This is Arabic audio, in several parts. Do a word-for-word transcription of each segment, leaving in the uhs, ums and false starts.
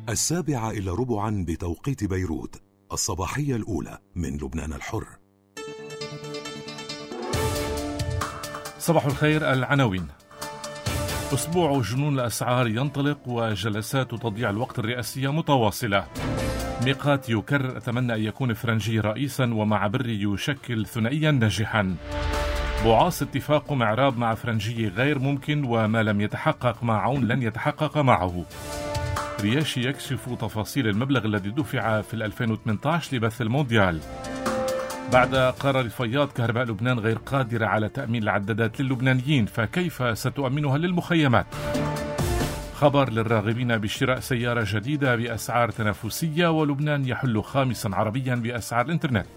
السابعة إلى ربعا بتوقيت بيروت، الصباحية الأولى من لبنان الحر. صباح الخير. العناوين: أسبوع جنون الأسعار ينطلق وجلسات تضييع الوقت الرئاسية متواصلة. ميقات يكرر أتمنى أن يكون فرنجي رئيسا ومع بري يشكل ثنائيا ناجحا. بوعاص اتفاق معراب مع فرنجي غير ممكن وما لم يتحقق مع عون لن يتحقق معه. رياشي يكشف تفاصيل المبلغ الذي دفع في ألفين وثمانية عشر لبث المونديال. بعد قرار فياض كهرباء لبنان غير قادرة على تأمين العدادات للبنانيين، فكيف ستؤمنها للمخيمات؟ خبر للراغبين بشراء سيارة جديدة بأسعار تنافسية، ولبنان يحل خامسا عربيا بأسعار الإنترنت.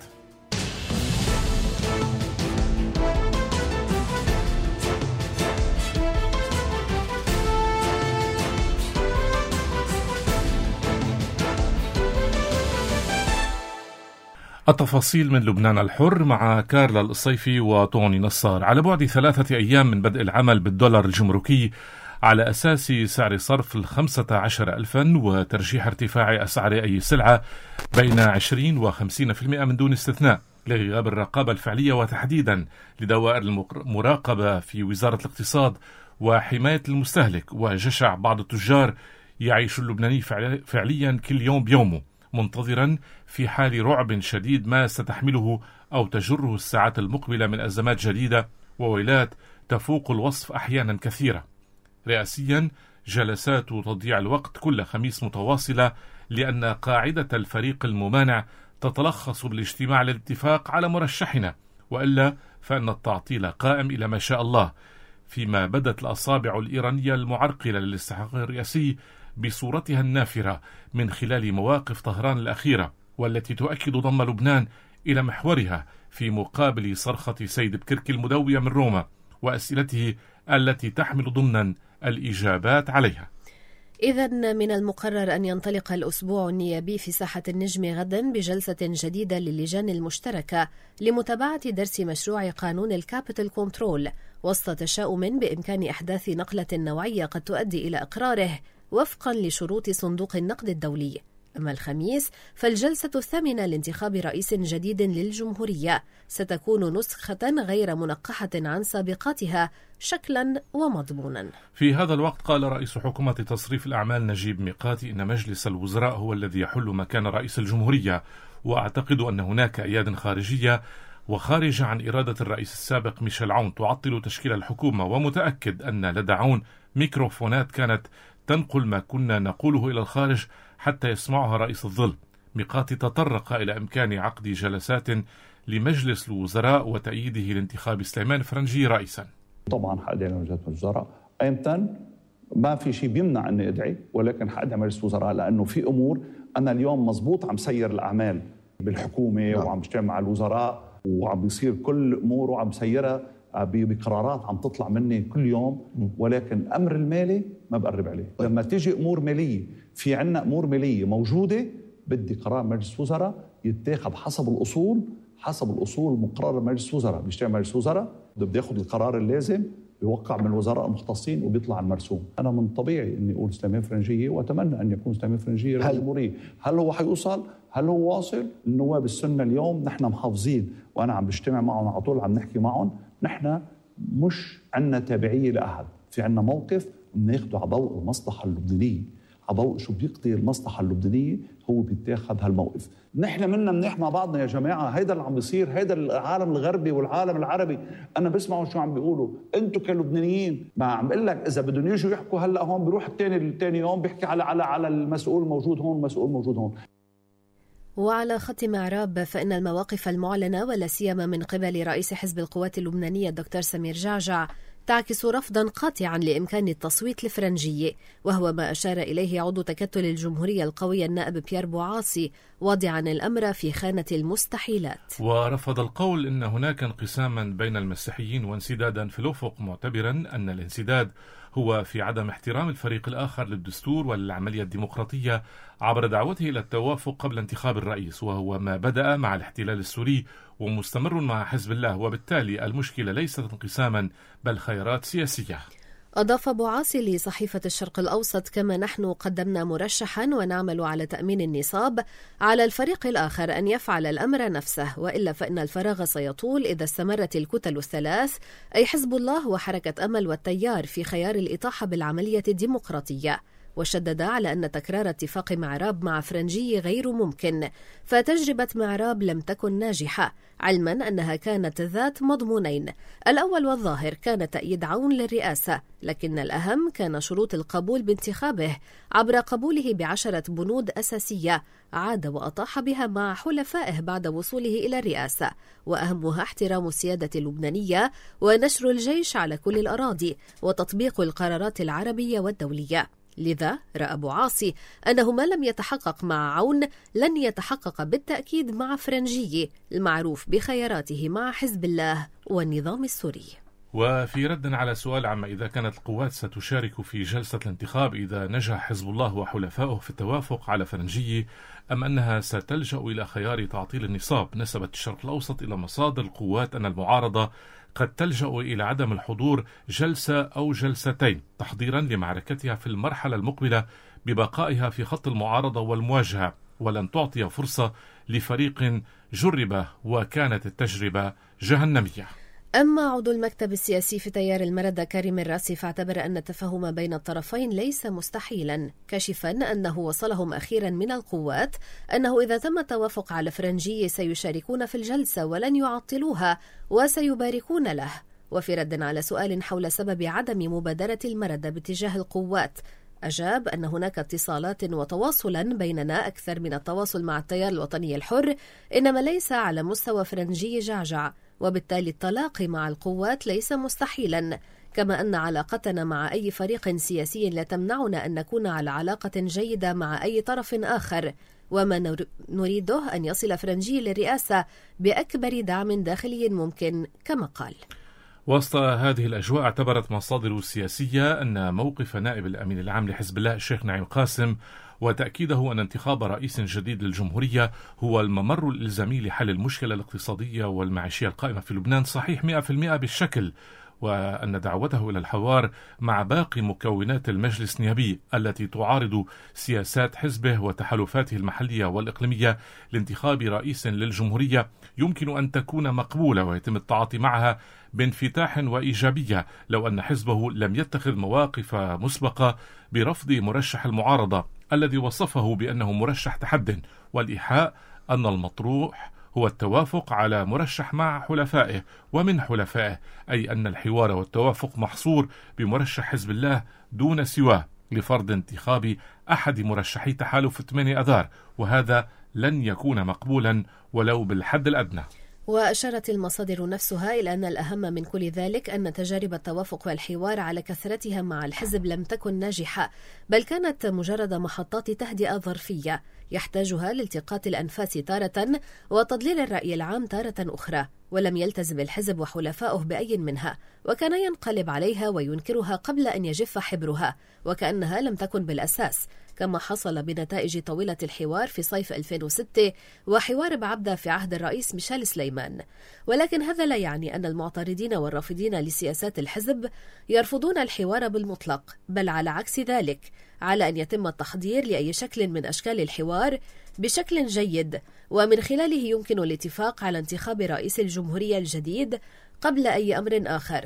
التفاصيل من لبنان الحر مع كارلا الصيفي وطوني نصار. على بعد ثلاثة أيام من بدء العمل بالدولار الجمركي على أساس سعر صرف الخمسة عشر ألفا وترجيح ارتفاع أسعار أي سلعة بين عشرين وخمسين في المئة من دون استثناء لغياب الرقابة الفعلية، وتحديدا لدوائر المراقبة في وزارة الاقتصاد وحماية المستهلك وجشع بعض التجار، يعيش اللبناني فعليا كل يوم بيومه منتظرا في حال رعب شديد ما ستحمله أو تجره الساعات المقبلة من أزمات جديدة وويلات تفوق الوصف أحيانا كثيرة. رئاسيا جلسات تضييع الوقت كل خميس متواصلة، لأن قاعدة الفريق الممانع تتلخص بالاجتماع للاتفاق على مرشحنا، وإلا فإن التعطيل قائم إلى ما شاء الله، فيما بدت الأصابع الإيرانية المعرقلة للاستحقاق الرئاسي بصورتها النافرة من خلال مواقف طهران الأخيرة، والتي تؤكد ضم لبنان إلى محورها في مقابل صرخة سيد بكرك المدوية من روما وأسئلته التي تحمل ضمنا الإجابات عليها. إذن من المقرر أن ينطلق الأسبوع النيابي في ساحة النجم غدا بجلسة جديدة للجان المشتركة لمتابعة درس مشروع قانون الكابيتال كنترول، وسط تشاؤم بإمكان إحداث نقلة نوعية قد تؤدي إلى إقراره وفقا لشروط صندوق النقد الدولي. أما الخميس فالجلسة الثامنة لانتخاب رئيس جديد للجمهورية ستكون نسخة غير منقحة عن سابقاتها شكلا ومضمونا. في هذا الوقت قال رئيس حكومة تصريف الأعمال نجيب ميقاتي إن مجلس الوزراء هو الذي يحل مكان رئيس الجمهورية، وأعتقد أن هناك أياد خارجية وخارجة عن إرادة الرئيس السابق ميشيل عون تعطل تشكيل الحكومة، ومتأكد أن لدى عون ميكروفونات كانت تنقل ما كنا نقوله إلى الخارج حتى يسمعها رئيس الظل. ميقاتي تطرق إلى إمكان عقد جلسات لمجلس الوزراء وتأييده لانتخاب سليمان فرنجي رئيسا. طبعا حقدي على مجلس الوزراء أيمتى ما في شيء بيمنع أني أدعي، ولكن حقدي على مجلس الوزراء لأنه في أمور أنا اليوم مزبوط عم سير الأعمال بالحكومة لا. وعم بجتمع مع الوزراء وعم بيصير كل أمور وعم سيرها بقرارات عم تطلع مني كل يوم، ولكن أمر المالي ما بقرب عليه. لما تيجي أمور مالية، في عنا أمور مالية موجودة، بدي قرار مجلس وزراء يتاخذ حسب الأصول، حسب الأصول مقررة مجلس وزراء. بيجتمع مجلس وزراء بده ياخذ القرار اللازم، بيوقع من الوزراء المختصين وبيطلع المرسوم. أنا من طبيعي إني أقول سليمان فرنجية، وأتمنى أن يكون سليمان فرنجية رئيس الجمهورية. هل هو حيوصل؟ هل هو واصل؟ النواب السنة اليوم نحن محافظين، وأنا عم بجتمع معهم على طول، عم نحكي معهم. نحن مش عنا تابعية لأحد، في عنا موقف بناخده على ضوء المصلحة اللبنانية، على ضوء شو بيقضي المصلحة اللبنانية هو بيتاخد هالموقف. نحن منا منيح مع بعضنا يا جماعة، هيدا اللي عم بيصير، هيدا العالم الغربي والعالم العربي. أنا بسمعوا شو عم بيقولوا، أنتوا كلبنانيين ما عم بقول لك إذا بدهم يجوا يحكوا هلا هون بيروح الثاني الثاني يوم بيحكي على على على المسؤول موجود هون المسؤول موجود هون. وعلى خط معراب فإن المواقف المعلنة ولا سيما من قبل رئيس حزب القوات اللبنانية الدكتور سمير جعجع تعكس رفضا قاطعا لإمكان التصويت لفرنجية، وهو ما أشار إليه عضو تكتل الجمهورية القوي النائب بيير بوعاصي، واضعا الأمر في خانة المستحيلات. ورفض القول إن هناك انقساما بين المسيحيين وانسدادا في الأفق، معتبرا أن الانسداد هو في عدم احترام الفريق الآخر للدستور والعملية الديمقراطية عبر دعوته إلى التوافق قبل انتخاب الرئيس، وهو ما بدأ مع الاحتلال السوري ومستمر مع حزب الله، وبالتالي المشكلة ليست انقساما بل خيارات سياسية. أضاف أبو عاصي لصحيفة الشرق الأوسط: كما نحن قدمنا مرشحا ونعمل على تأمين النصاب، على الفريق الآخر أن يفعل الأمر نفسه، وإلا فإن الفراغ سيطول إذا استمرت الكتل الثلاث، أي حزب الله وحركة أمل والتيار، في خيار الإطاحة بالعملية الديمقراطية. وشدد على أن تكرار اتفاق معراب مع فرنجي غير ممكن، فتجربة معراب لم تكن ناجحة، علما أنها كانت ذات مضمونين: الأول والظاهر كان تأييد عون للرئاسة، لكن الأهم كان شروط القبول بانتخابه عبر قبوله بعشرة بنود أساسية عاد وأطاح بها مع حلفائه بعد وصوله إلى الرئاسة، وأهمها احترام السيادة اللبنانية ونشر الجيش على كل الأراضي وتطبيق القرارات العربية والدولية. لذا رأى أبو عاصي أنه ما لم يتحقق مع عون لن يتحقق بالتأكيد مع فرنجي، المعروف بخياراته مع حزب الله والنظام السوري. وفي رد على سؤال عما إذا كانت القوات ستشارك في جلسة الانتخاب إذا نجح حزب الله وحلفائه في التوافق على فرنجي، أم أنها ستلجأ إلى خيار تعطيل النصاب، نسبت الشرق الأوسط إلى مصادر القوات أن المعارضة قد تلجأ إلى عدم الحضور جلسة أو جلستين تحضيرا لمعركتها في المرحلة المقبلة ببقائها في خط المعارضة والمواجهة، ولن تعطي فرصة لفريق جرب وكانت التجربة جهنمية. أما عضو المكتب السياسي في تيار المردة كريم الراسي فاعتبر أن التفاهم بين الطرفين ليس مستحيلا، كاشفا أنه وصلهم أخيرا من القوات أنه إذا تم التوافق على فرنجي سيشاركون في الجلسة ولن يعطلوها وسيباركون له. وفي رد على سؤال حول سبب عدم مبادرة المردة باتجاه القوات، أجاب أن هناك اتصالات وتواصلا بيننا أكثر من التواصل مع التيار الوطني الحر، إنما ليس على مستوى فرنجي جعجع، وبالتالي التلاقي مع القوات ليس مستحيلا، كما أن علاقتنا مع أي فريق سياسي لا تمنعنا أن نكون على علاقة جيدة مع أي طرف آخر، وما نريده أن يصل فرنجي للرئاسة بأكبر دعم داخلي ممكن كما قال. وسط هذه الأجواء اعتبرت مصادر السياسية أن موقف نائب الأمين العام لحزب الله الشيخ نعيم قاسم وتأكيده أن انتخاب رئيس جديد للجمهورية هو الممر الإلزامي لحل المشكلة الاقتصادية والمعيشية القائمة في لبنان صحيح مئة بالمئة بالشكل، وأن دعوته إلى الحوار مع باقي مكونات المجلس النيابي التي تعارض سياسات حزبه وتحالفاته المحلية والإقليمية لانتخاب رئيس للجمهورية يمكن أن تكون مقبولة ويتم التعاطي معها بانفتاح وإيجابية لو أن حزبه لم يتخذ مواقف مسبقة برفض مرشح المعارضة الذي وصفه بأنه مرشح تحد، والإيحاء أن المطروح هو التوافق على مرشح مع حلفائه ومن حلفائه، أي أن الحوار والتوافق محصور بمرشح حزب الله دون سواه لفرض انتخاب أحد مرشحي تحالف ثمانية أذار، وهذا لن يكون مقبولا ولو بالحد الأدنى. وأشارت المصادر نفسها إلى أن الأهم من كل ذلك أن تجارب التوافق والحوار على كثرتها مع الحزب لم تكن ناجحة، بل كانت مجرد محطات تهدئة ظرفية يحتاجها لالتقاط الأنفاس تارة وتضليل الرأي العام تارة أخرى، ولم يلتزم الحزب وحلفائه بأي منها، وكان ينقلب عليها وينكرها قبل أن يجف حبرها وكأنها لم تكن بالأساس، كما حصل بنتائج طويلة الحوار في صيف ألفين وستة وحوار بعبدة في عهد الرئيس ميشيل سليمان. ولكن هذا لا يعني أن المعترضين والرافضين لسياسات الحزب يرفضون الحوار بالمطلق، بل على عكس ذلك، على أن يتم التحضير لأي شكل من أشكال الحوار بشكل جيد، ومن خلاله يمكن الاتفاق على انتخاب رئيس الجمهورية الجديد قبل أي أمر آخر،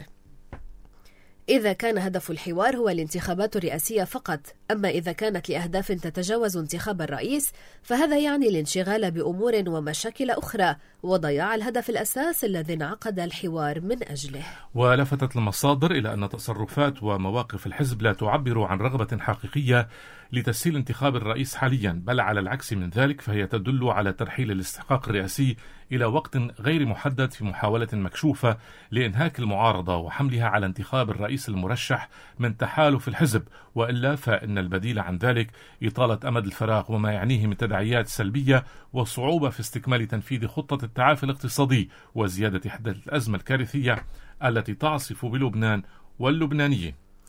إذا كان هدف الحوار هو الانتخابات الرئاسية فقط. أما إذا كانت لأهداف تتجاوز انتخاب الرئيس فهذا يعني الانشغال بأمور ومشاكل أخرى وضياع الهدف الأساس الذي انعقد الحوار من أجله. ولفتت المصادر إلى أن تصرفات ومواقف الحزب لا تعبر عن رغبة حقيقية لتسهيل انتخاب الرئيس حاليا، بل على العكس من ذلك، فهي تدل على ترحيل الاستحقاق الرئاسي إلى وقت غير محدد في محاولة مكشوفة لإنهاك المعارضة وحملها على انتخاب الرئيس المرشح من تحالف الحزب، وإلا فإن البديل عن ذلك إطالة أمد الفراغ وما يعنيه من تداعيات سلبية وصعوبة في استكمال تنفيذ خطة التعافي الاقتصادي وزيادة حدة الأزمة الكارثية التي تعصف بلبنان واللبنانيين.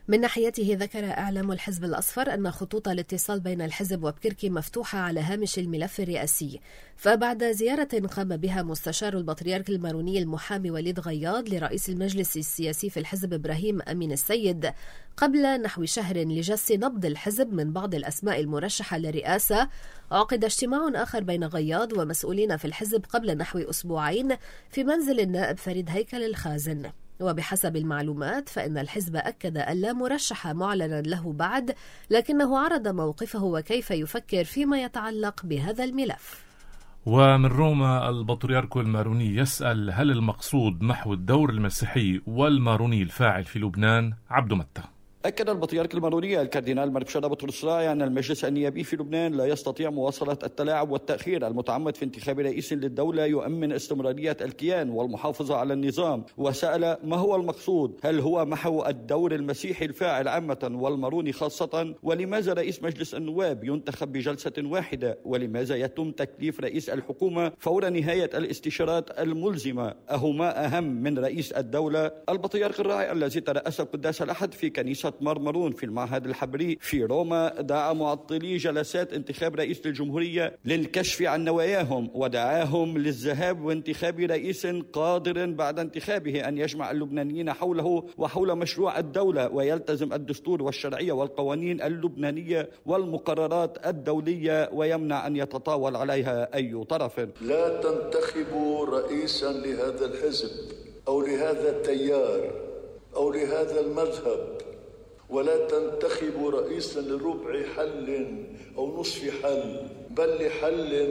من ناحيته ذكر إعلام الحزب الأصفر أن خطوط الاتصال بين الحزب وبكركي مفتوحة على هامش الملف الرئاسي. فبعد زيارة قام بها مستشار البطريرك الماروني المحامي وليد غياض لرئيس المجلس السياسي في الحزب إبراهيم أمين السيد قبل نحو شهر لجس نبض الحزب من بعض الأسماء المرشحة للرئاسة، عقد اجتماع آخر بين غياض ومسؤولين في الحزب قبل نحو أسبوعين في منزل النائب فريد هيكل الخازن. وبحسب المعلومات فإن الحزب أكد أن لا مرشح معلنا له بعد، لكنه عرض موقفه وكيف يفكر فيما يتعلق بهذا الملف. ومن روما البطريرك الماروني يسأل: هل المقصود محو الدور المسيحي والماروني الفاعل في لبنان؟ عبد متى. أكد البطريرك الماروني الكاردينال مربشارة بطرس راعي أن المجلس النيابي في لبنان لا يستطيع مواصلة التلاعب والتأخير المتعمد في انتخاب رئيس للدولة يؤمن استمرارية الكيان والمحافظة على النظام، وسأل: ما هو المقصود؟ هل هو محو الدور المسيحي الفاعل عامة والماروني خاصة؟ ولماذا رئيس مجلس النواب ينتخب بجلسة واحدة؟ ولماذا يتم تكليف رئيس الحكومة فور نهاية الاستشارات الملزمة؟ أهما أهم من رئيس الدولة؟ البطريرك الراعي الذي ترأس قداس الأحد في كنيسة مرمرون في المعهد الحبري في روما دعا معطلي جلسات انتخاب رئيس الجمهورية للكشف عن نواياهم، ودعاهم للذهاب وانتخاب رئيس قادر بعد انتخابه أن يجمع اللبنانيين حوله وحول مشروع الدولة ويلتزم الدستور والشرعية والقوانين اللبنانية والمقررات الدولية ويمنع أن يتطاول عليها أي طرف. لا تنتخبوا رئيسا لهذا الحزب أو لهذا التيار أو لهذا المذهب، ولا تنتخبوا رئيسا لربع حل أو نصف حل، بل لحل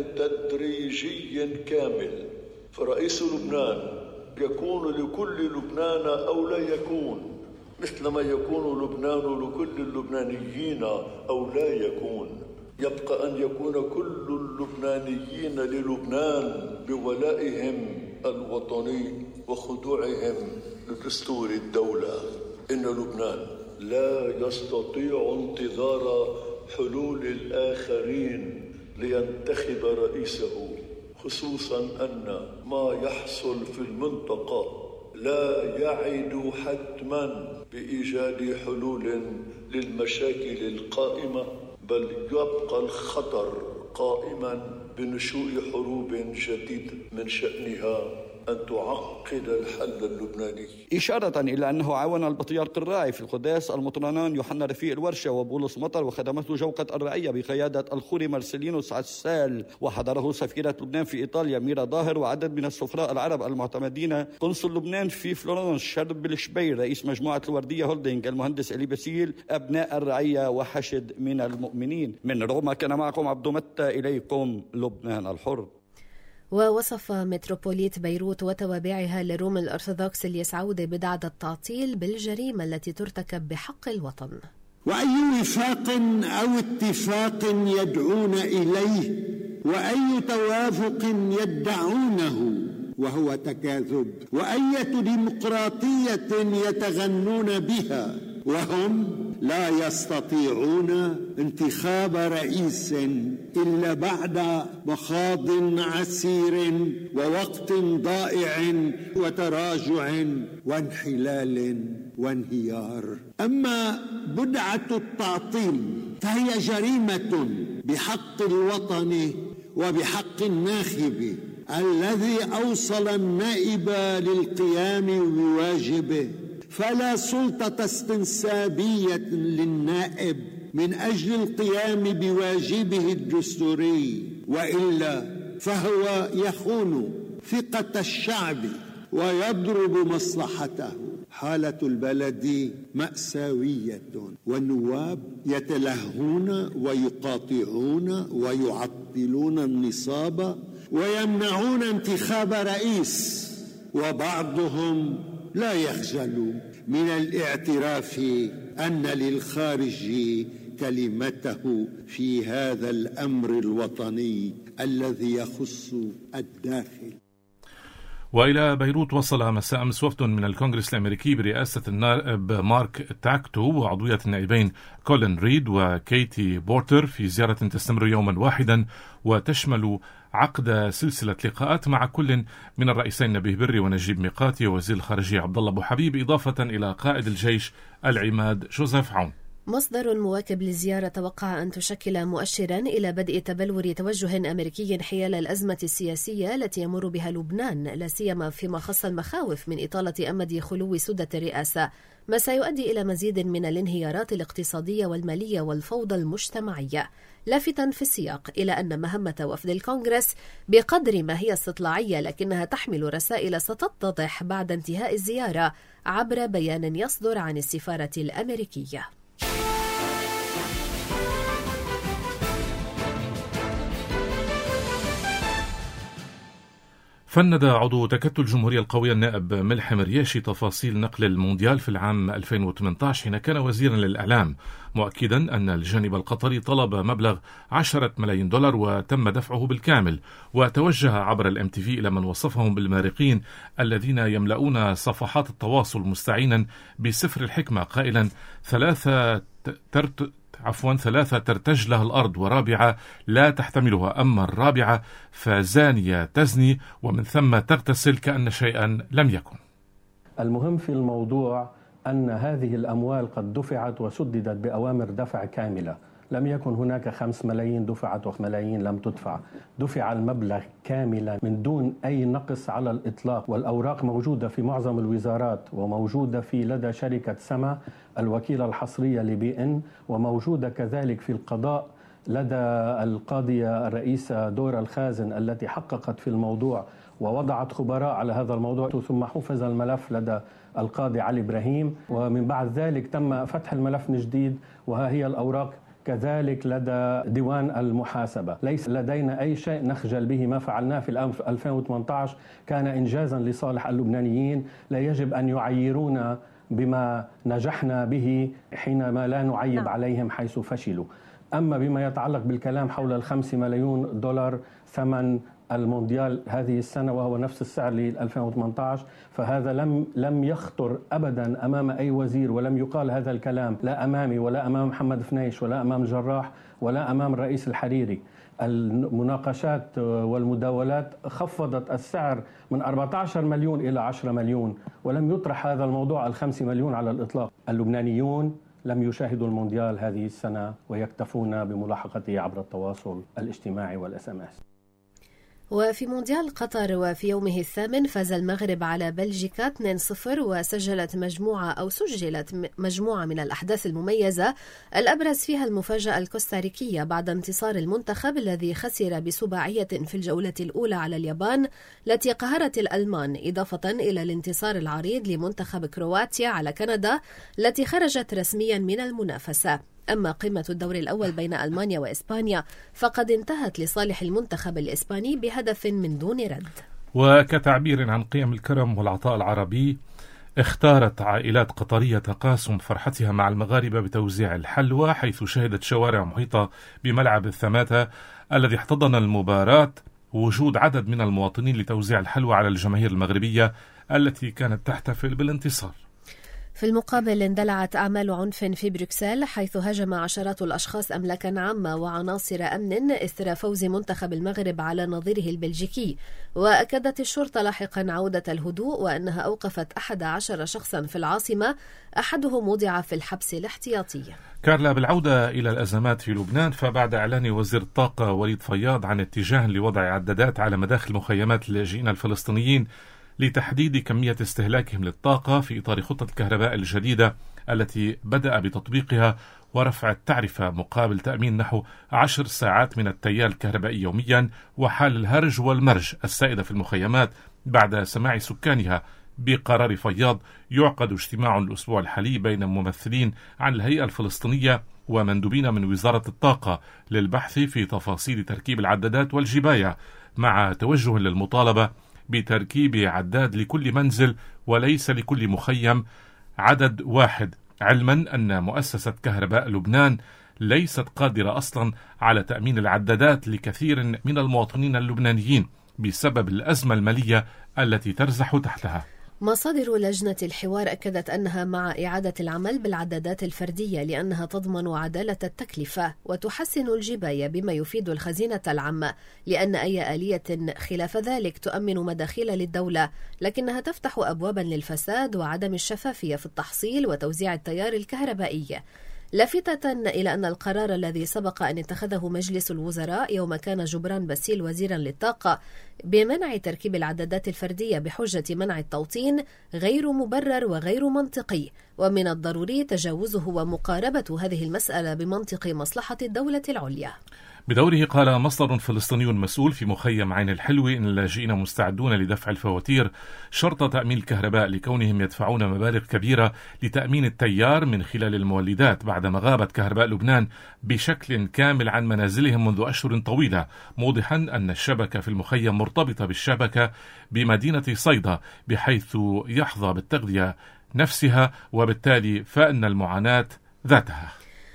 تدريجي كامل. فرئيس لبنان يكون لكل لبنان أو لا يكون، مثلما يكون لبنان لكل اللبنانيين أو لا يكون. يبقى أن يكون كل اللبنانيين للبنان بولائهم الوطني وخضوعهم لدستور الدولة. إن لبنان لا يستطيع انتظار حلول الآخرين لينتخب رئيسه، خصوصا أن ما يحصل في المنطقة لا يعد حتما بإيجاد حلول للمشاكل القائمة، بل يبقى الخطر قائما بنشوء حروب جديدة من شأنها أن تعقد الحل اللبناني. إشارة إلى أنه عاون البطريرك الراعي في القداس المطرانان يوحنا رفيق الورشة وبولس مطر وخدمته جوقة الرعية بقيادة الخوري مارسيلينوس عسال، وحضره سفيرة لبنان في إيطاليا ميرا ظاهر وعدد من السفراء العرب المعتمدين، قنصل لبنان في فلورنس شرب الشبير، رئيس مجموعة الوردية هولدينج، المهندس إلي باسيل، أبناء الرعية وحشد من المؤمنين. من روما كان معكم عبد متى، إليكم لبنان الحر. ووصف متروبوليت بيروت وتوابعها للروم الأرثوذكس اللي يسعون بدعة التعطيل بالجريمة التي ترتكب بحق الوطن. وأي وفاق أو اتفاق يدعون إليه وأي توافق يدعونه وهو تكاذب، وأية ديمقراطية يتغنون بها وهم لا يستطيعون انتخاب رئيس إلا بعد مخاض عسير ووقت ضائع وتراجع وانحلال وانهيار. أما بدعة التعطيل فهي جريمة بحق الوطن وبحق الناخب الذي أوصل النائب للقيام بواجبه، فلا سلطة استنسابية للنائب من أجل القيام بواجبه الدستوري، وإلا فهو يخون ثقة الشعب ويضرب مصلحته. حالة البلد مأساوية، والنواب يتلهون ويقاطعون ويعطلون النصاب ويمنعون انتخاب رئيس، وبعضهم لا يخجل من الاعتراف أن للخارج كلمته في هذا الأمر الوطني الذي يخص الداخل. وإلى بيروت وصل مساء أمس وفد من الكونغرس الأمريكي برئاسة النائب مارك تاكتو وعضوية النائبين كولين ريد وكيتي بورتر في زيارة تستمر يوما واحدا وتشمل عقد سلسلة لقاءات مع كل من الرئيسين نبيه بري ونجيب ميقاتي ووزير الخارجية عبد الله أبو حبيب، إضافة إلى قائد الجيش العماد جوزيف عون. مصدر مواكب للزيارة توقع أن تشكل مؤشرا إلى بدء تبلور توجه أمريكي حيال الأزمة السياسية التي يمر بها لبنان، لا سيما فيما خص المخاوف من إطالة أمد خلو سدة الرئاسة، ما سيؤدي إلى مزيد من الانهيارات الاقتصادية والمالية والفوضى المجتمعية، لافتا في السياق إلى أن مهمة وفد الكونغرس بقدر ما هي استطلاعية لكنها تحمل رسائل ستتضح بعد انتهاء الزيارة عبر بيان يصدر عن السفارة الأمريكية. فند عضو تكتل الجمهورية القوية النائب ملحم رياشي تفاصيل نقل المونديال في العام ألفين وثمانية عشر حين كان وزيرا للإعلام، مؤكدا أن الجانب القطري طلب مبلغ عشرة ملايين دولار وتم دفعه بالكامل، وتوجه عبر الام تي في إلى من وصفهم بالمارقين الذين يملؤون صفحات التواصل مستعينا بسفر الحكمة قائلا ثلاثة ترت عفوا ثلاثة ترتج لها الأرض ورابعة لا تحتملها، أما الرابعة فزانية تزني ومن ثم تغتسل كأن شيئا لم يكن. المهم في الموضوع أن هذه الأموال قد دفعت وسددت بأوامر دفع كاملة، لم يكن هناك خمس ملايين دفعت وملايين لم تدفع، دفع المبلغ كاملا من دون أي نقص على الإطلاق، والأوراق موجودة في معظم الوزارات وموجودة في لدى شركة سما الوكيلة الحصرية لبي إن، وموجودة كذلك في القضاء لدى القاضية الرئيسة دورة الخازن التي حققت في الموضوع ووضعت خبراء على هذا الموضوع، ثم حفظ الملف لدى القاضي علي إبراهيم، ومن بعد ذلك تم فتح الملف من جديد وها هي الأوراق كذلك لدى ديوان المحاسبة. ليس لدينا أي شيء نخجل به، ما فعلناه في العام ألفين وثمانية عشر كان إنجازا لصالح اللبنانيين، لا يجب أن يعيرونا بما نجحنا به حينما لا نعيب عليهم حيث فشلوا. أما بما يتعلق بالكلام حول الخمس ملايين دولار ثمن المونديال هذه السنة وهو نفس السعر ل ألفين وثمانية عشر، فهذا لم لم يخطر أبدا أمام أي وزير، ولم يقال هذا الكلام لا أمامي ولا أمام محمد فنيش ولا أمام الجراح ولا أمام الرئيس الحريري. المناقشات والمداولات خفضت السعر من أربعة عشر مليون إلى عشرة مليون، ولم يطرح هذا الموضوع الخمس مليون على الإطلاق. اللبنانيون لم يشاهدوا المونديال هذه السنة ويكتفون بملاحقته عبر التواصل الاجتماعي والإس إم إس. وفي مونديال قطر وفي يومه الثامن فاز المغرب على بلجيكا اثنين صفر، وسجلت مجموعة أو سجلت مجموعة من الأحداث المميزة، الأبرز فيها المفاجأة الكوستاريكية بعد انتصار المنتخب الذي خسر بسباعية في الجولة الأولى على اليابان التي قهرت الألمان، إضافة إلى الانتصار العريض لمنتخب كرواتيا على كندا التي خرجت رسميا من المنافسة. أما قمة الدور الأول بين ألمانيا وإسبانيا فقد انتهت لصالح المنتخب الإسباني بهدف من دون رد. وكتعبير عن قيم الكرم والعطاء العربي، اختارت عائلات قطرية تقاسم فرحتها مع المغاربة بتوزيع الحلوى، حيث شهدت شوارع محيطة بملعب الثماتة الذي احتضن المباراة وجود عدد من المواطنين لتوزيع الحلوى على الجماهير المغربية التي كانت تحتفل بالانتصار. في المقابل اندلعت أعمال عنف في بروكسل، حيث هاجم عشرات الأشخاص أملاكا عامة وعناصر أمن إثر فوز منتخب المغرب على نظيره البلجيكي. وأكدت الشرطة لاحقا عودة الهدوء وأنها أوقفت أحد عشر شخصا في العاصمة، أحدهم وضع في الحبس الاحتياطي. كارلا، بالعودة إلى الأزمات في لبنان، فبعد إعلان وزير الطاقة وليد فياض عن اتجاه لوضع عدادات على مداخل مخيمات اللاجئين الفلسطينيين لتحديد كمية استهلاكهم للطاقة في إطار خطة الكهرباء الجديدة التي بدأ بتطبيقها ورفع التعرفة مقابل تأمين نحو عشر ساعات من التيار الكهربائي يوميا، وحال الهرج والمرج السائدة في المخيمات بعد سماع سكانها بقرار فياض، يعقد اجتماع الأسبوع الحالي بين ممثلين عن الهيئة الفلسطينية ومندوبين من وزارة الطاقة للبحث في تفاصيل تركيب العدادات والجباية، مع توجه للمطالبة بتركيب عداد لكل منزل وليس لكل مخيم عدد واحد، علما أن مؤسسة كهرباء لبنان ليست قادرة أصلا على تأمين العدادات لكثير من المواطنين اللبنانيين، بسبب الأزمة المالية التي ترزح تحتها. مصادر لجنة الحوار أكدت أنها مع إعادة العمل بالعدادات الفردية لأنها تضمن عدالة التكلفة وتحسن الجباية بما يفيد الخزينة العامة، لأن أي آلية خلاف ذلك تؤمن مداخيل للدولة، لكنها تفتح أبوابا للفساد وعدم الشفافية في التحصيل وتوزيع التيار الكهربائي. لافتة إلى أن القرار الذي سبق أن اتخذه مجلس الوزراء يوم كان جبران باسيل وزيرا للطاقة بمنع تركيب العدادات الفردية بحجة منع التوطين غير مبرر وغير منطقي، ومن الضروري تجاوزه ومقاربة هذه المسألة بمنطق مصلحة الدولة العليا. بدوره قال مصدر فلسطيني مسؤول في مخيم عين الحلوة إن اللاجئين مستعدون لدفع الفواتير شرط تأمين الكهرباء لكونهم يدفعون مبالغ كبيرة لتأمين التيار من خلال المولدات بعدما غابت كهرباء لبنان بشكل كامل عن منازلهم منذ أشهر طويلة، موضحا أن الشبكة في المخيم مرتبطة بالشبكة بمدينة صيدا بحيث يحظى بالتغذية نفسها، وبالتالي فإن المعاناة ذاتها.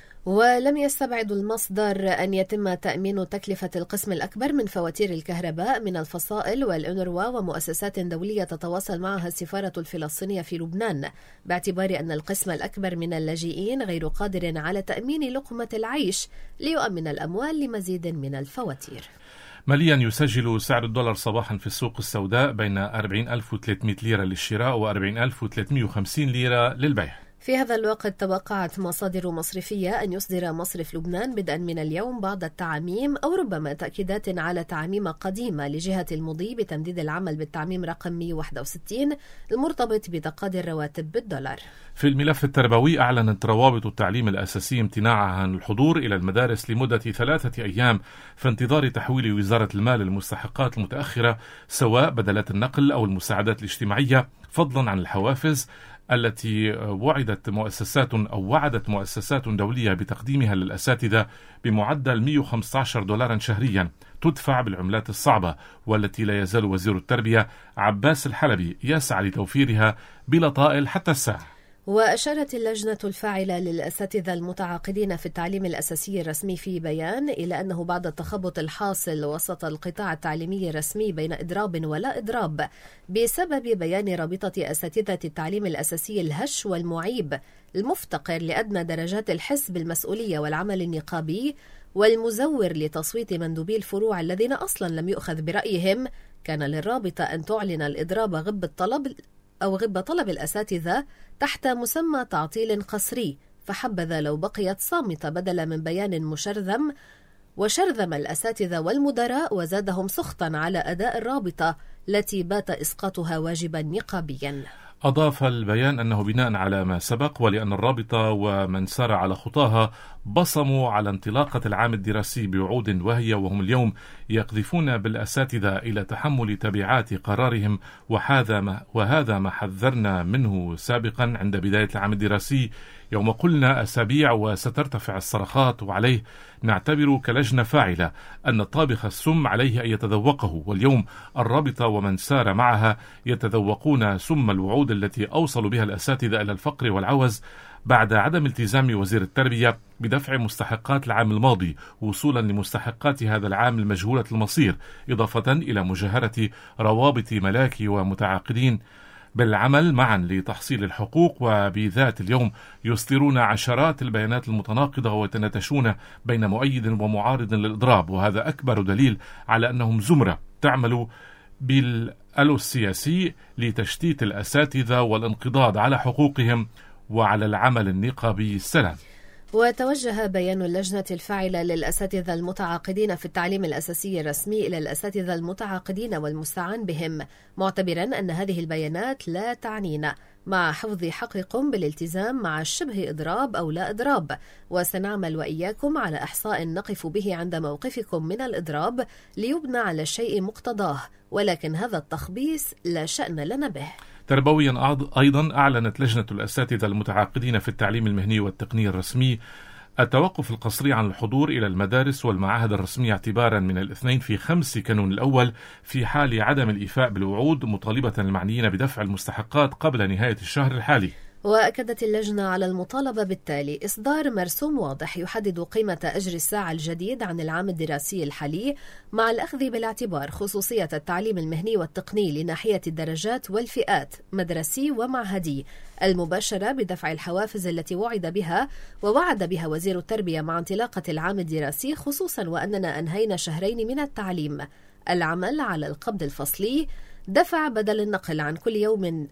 ولم يستبعد المصدر أن يتم تأمين تكلفة القسم الأكبر من فواتير الكهرباء من الفصائل والأونروا ومؤسسات دولية تتواصل معها السفارة الفلسطينية في لبنان، باعتبار أن القسم الأكبر من اللاجئين غير قادر على تأمين لقمة العيش ليؤمن الأموال لمزيد من الفواتير. ماليا يسجل سعر الدولار صباحا في السوق السوداء بين أربعين ألف وثلاثمئة ليرة للشراء وأربعين ألف وثلاثمئة وخمسين ليرة للبيع. في هذا الوقت توقعت مصادر مصرفية أن يصدر مصرف لبنان بدءا من اليوم بعض التعاميم أو ربما تأكيدات على تعميم قديمة لجهة المضي بتمديد العمل بالتعميم رقم مئة وواحد وستين المرتبط بتقاضي الرواتب بالدولار. في الملف التربوي أعلنت روابط التعليم الأساسي امتناعها عن الحضور إلى المدارس لمدة ثلاثة أيام في انتظار تحويل وزارة المال المستحقات المتأخرة سواء بدلات النقل أو المساعدات الاجتماعية، فضلا عن الحوافز التي وعدت مؤسسات أو وعدت مؤسسات دولية بتقديمها للأساتذة بمعدل مئة وخمسة عشر دولارا شهريا تدفع بالعملات الصعبة، والتي لا يزال وزير التربية عباس الحلبي يسعى لتوفيرها بلا طائل حتى الساعة. وأشارت اللجنة الفاعلة للأساتذة المتعاقدين في التعليم الأساسي الرسمي في بيان إلى أنه بعد التخبط الحاصل وسط القطاع التعليمي الرسمي بين إضراب ولا إضراب بسبب بيان رابطة أساتذة التعليم الأساسي الهش والمعيب المفتقر لأدنى درجات الحس بالمسؤولية والعمل النقابي والمزور لتصويت مندوبي الفروع الذين أصلا لم يؤخذ برأيهم، كان للرابطة أن تعلن الإضراب غب الطلب أو غب طلب الأساتذة تحت مسمى تعطيل قسري، فحبذا لو بقيت صامتة بدلا من بيان مشرذم، وشرذم الأساتذة والمدراء وزادهم سخطا على أداء الرابطة التي بات إسقاطها واجبا نقابيا. أضاف البيان أنه بناء على ما سبق ولأن الرابطة ومن سار على خطاها بصموا على انطلاقة العام الدراسي بوعود وهي وهم اليوم يقذفون بالأساتذة إلى تحمل تبعات قرارهم، وهذا ما, وهذا ما حذرنا منه سابقا عند بداية العام الدراسي يوم قلنا أسابيع وسترتفع الصرخات، وعليه نعتبر كلجنة فاعلة أن طابخ السم عليه أن يتذوقه، واليوم الرابطة ومن سار معها يتذوقون سم الوعود التي أوصلوا بها الأساتذة إلى الفقر والعوز بعد عدم التزام وزير التربية بدفع مستحقات العام الماضي وصولا لمستحقات هذا العام المجهولة المصير، إضافة إلى مجاهرة روابط ملاكي ومتعاقدين بالعمل معا لتحصيل الحقوق، وبذات اليوم يصدرون عشرات البيانات المتناقضة ويتناتشون بين مؤيد ومعارض للإضراب، وهذا أكبر دليل على أنهم زمرة تعمل بالألو السياسي لتشتيت الأساتذة والانقضاض على حقوقهم وعلى العمل النقابي السلام. وتوجه بيان اللجنة الفاعلة للأساتذة المتعاقدين في التعليم الأساسي الرسمي إلى الأساتذة المتعاقدين والمستعان بهم، معتبرا أن هذه البيانات لا تعنينا، مع حفظ حقكم بالالتزام مع شبه إضراب أو لا إضراب، وسنعمل وإياكم على إحصاء نقف به عند موقفكم من الإضراب ليبنى على الشيء مقتضاه، ولكن هذا التخبيص لا شأن لنا به. تربويا أيضا أعلنت لجنة الأساتذة المتعاقدين في التعليم المهني والتقني الرسمي التوقف القسري عن الحضور إلى المدارس والمعاهد الرسمية اعتبارا من الاثنين في خمس كانون الأول في حال عدم الإيفاء بالوعود، مطالبة المعنيين بدفع المستحقات قبل نهاية الشهر الحالي. وأكدت اللجنة على المطالبة بالتالي إصدار مرسوم واضح يحدد قيمة أجر الساعة الجديد عن العام الدراسي الحالي، مع الأخذ بالاعتبار خصوصية التعليم المهني والتقني لناحية الدرجات والفئات مدرسي ومعهدي، المباشرة بدفع الحوافز التي وعد بها ووعد بها وزير التربية مع انطلاقة العام الدراسي، خصوصا وأننا أنهينا شهرين من التعليم. العمل على القبض الفصلي، دفع بدل النقل عن كل يوم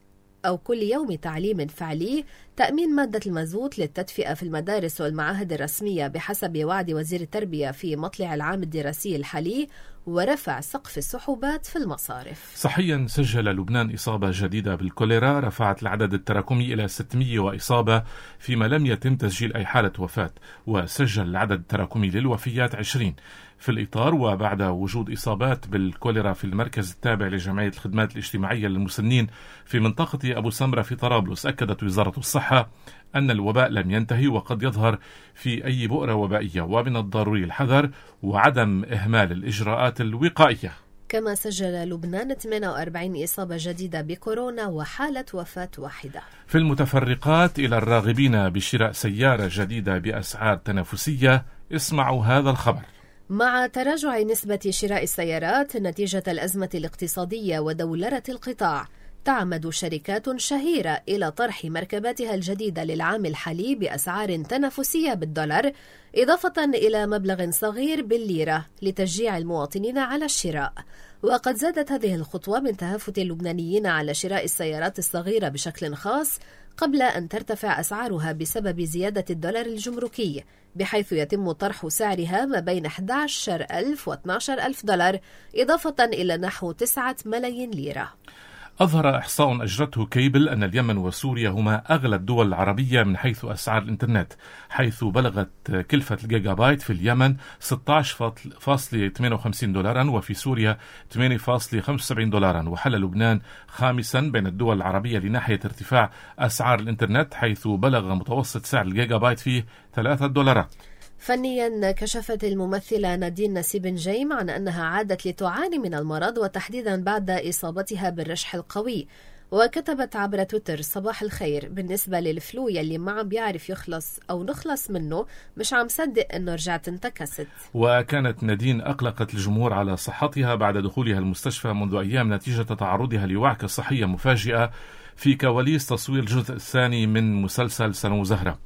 أو كل يوم تعليم فعلي، تأمين مادة المازوت للتدفئة في المدارس والمعاهد الرسمية بحسب وعد وزير التربية في مطلع العام الدراسي الحالي، ورفع سقف السحوبات في المصارف. صحيا سجل لبنان إصابة جديدة بالكوليرا رفعت العدد التراكمي إلى ستمئة وإصابة، فيما لم يتم تسجيل أي حالة وفاة، وسجل العدد التراكمي للوفيات عشرين. في الإطار وبعد وجود إصابات بالكوليرا في المركز التابع لجمعية الخدمات الاجتماعية للمسنين في منطقة أبو سمرة في طرابلس، أكدت وزارة الصحة أن الوباء لم ينتهي وقد يظهر في أي بؤرة وبائية، ومن الضروري الحذر وعدم إهمال الإجراءات الوقائية. كما سجل لبنان ثمانية وأربعين إصابة جديدة بكورونا وحالة وفاة واحدة. في المتفرقات إلى الراغبين بشراء سيارة جديدة بأسعار تنافسية، اسمعوا هذا الخبر. مع تراجع نسبة شراء السيارات نتيجة الأزمة الاقتصادية ودولرة القطاع، تعمد شركات شهيرة إلى طرح مركباتها الجديدة للعام الحالي بأسعار تنافسية بالدولار، إضافة إلى مبلغ صغير بالليرة لتشجيع المواطنين على الشراء. وقد زادت هذه الخطوة من تهافت اللبنانيين على شراء السيارات الصغيرة بشكل خاص، قبل أن ترتفع أسعارها بسبب زيادة الدولار الجمركي، بحيث يتم طرح سعرها ما بين أحد عشر ألف و اثني عشر ألف دولار، إضافة إلى نحو تسعة ملايين ليرة. أظهر إحصاء أجرته كيبل أن اليمن وسوريا هما أغلى الدول العربية من حيث أسعار الإنترنت، حيث بلغت كلفة الجيجا بايت في اليمن ستة عشر فاصلة ثمانية وخمسين دولارا وفي سوريا ثمانية فاصلة خمسة وسبعين دولارا، وحل لبنان خامسا بين الدول العربية لناحية ارتفاع أسعار الإنترنت، حيث بلغ متوسط سعر الجيجا بايت فيه ثلاثة دولارات. فنيا، كشفت الممثلة نادين نسيب جيم عن أنها عادت لتعاني من المرض، وتحديدا بعد إصابتها بالرشح القوي، وكتبت عبر تويتر: صباح الخير، بالنسبة للفلو يلي ما عم بيعرف يخلص أو نخلص منه، مش عم صدق أنه رجعت انتكست. وكانت نادين أقلقت الجمهور على صحتها بعد دخولها المستشفى منذ أيام نتيجة تعرضها لوعكة صحية مفاجئة في كواليس تصوير الجزء الثاني من مسلسل سنو زهرة.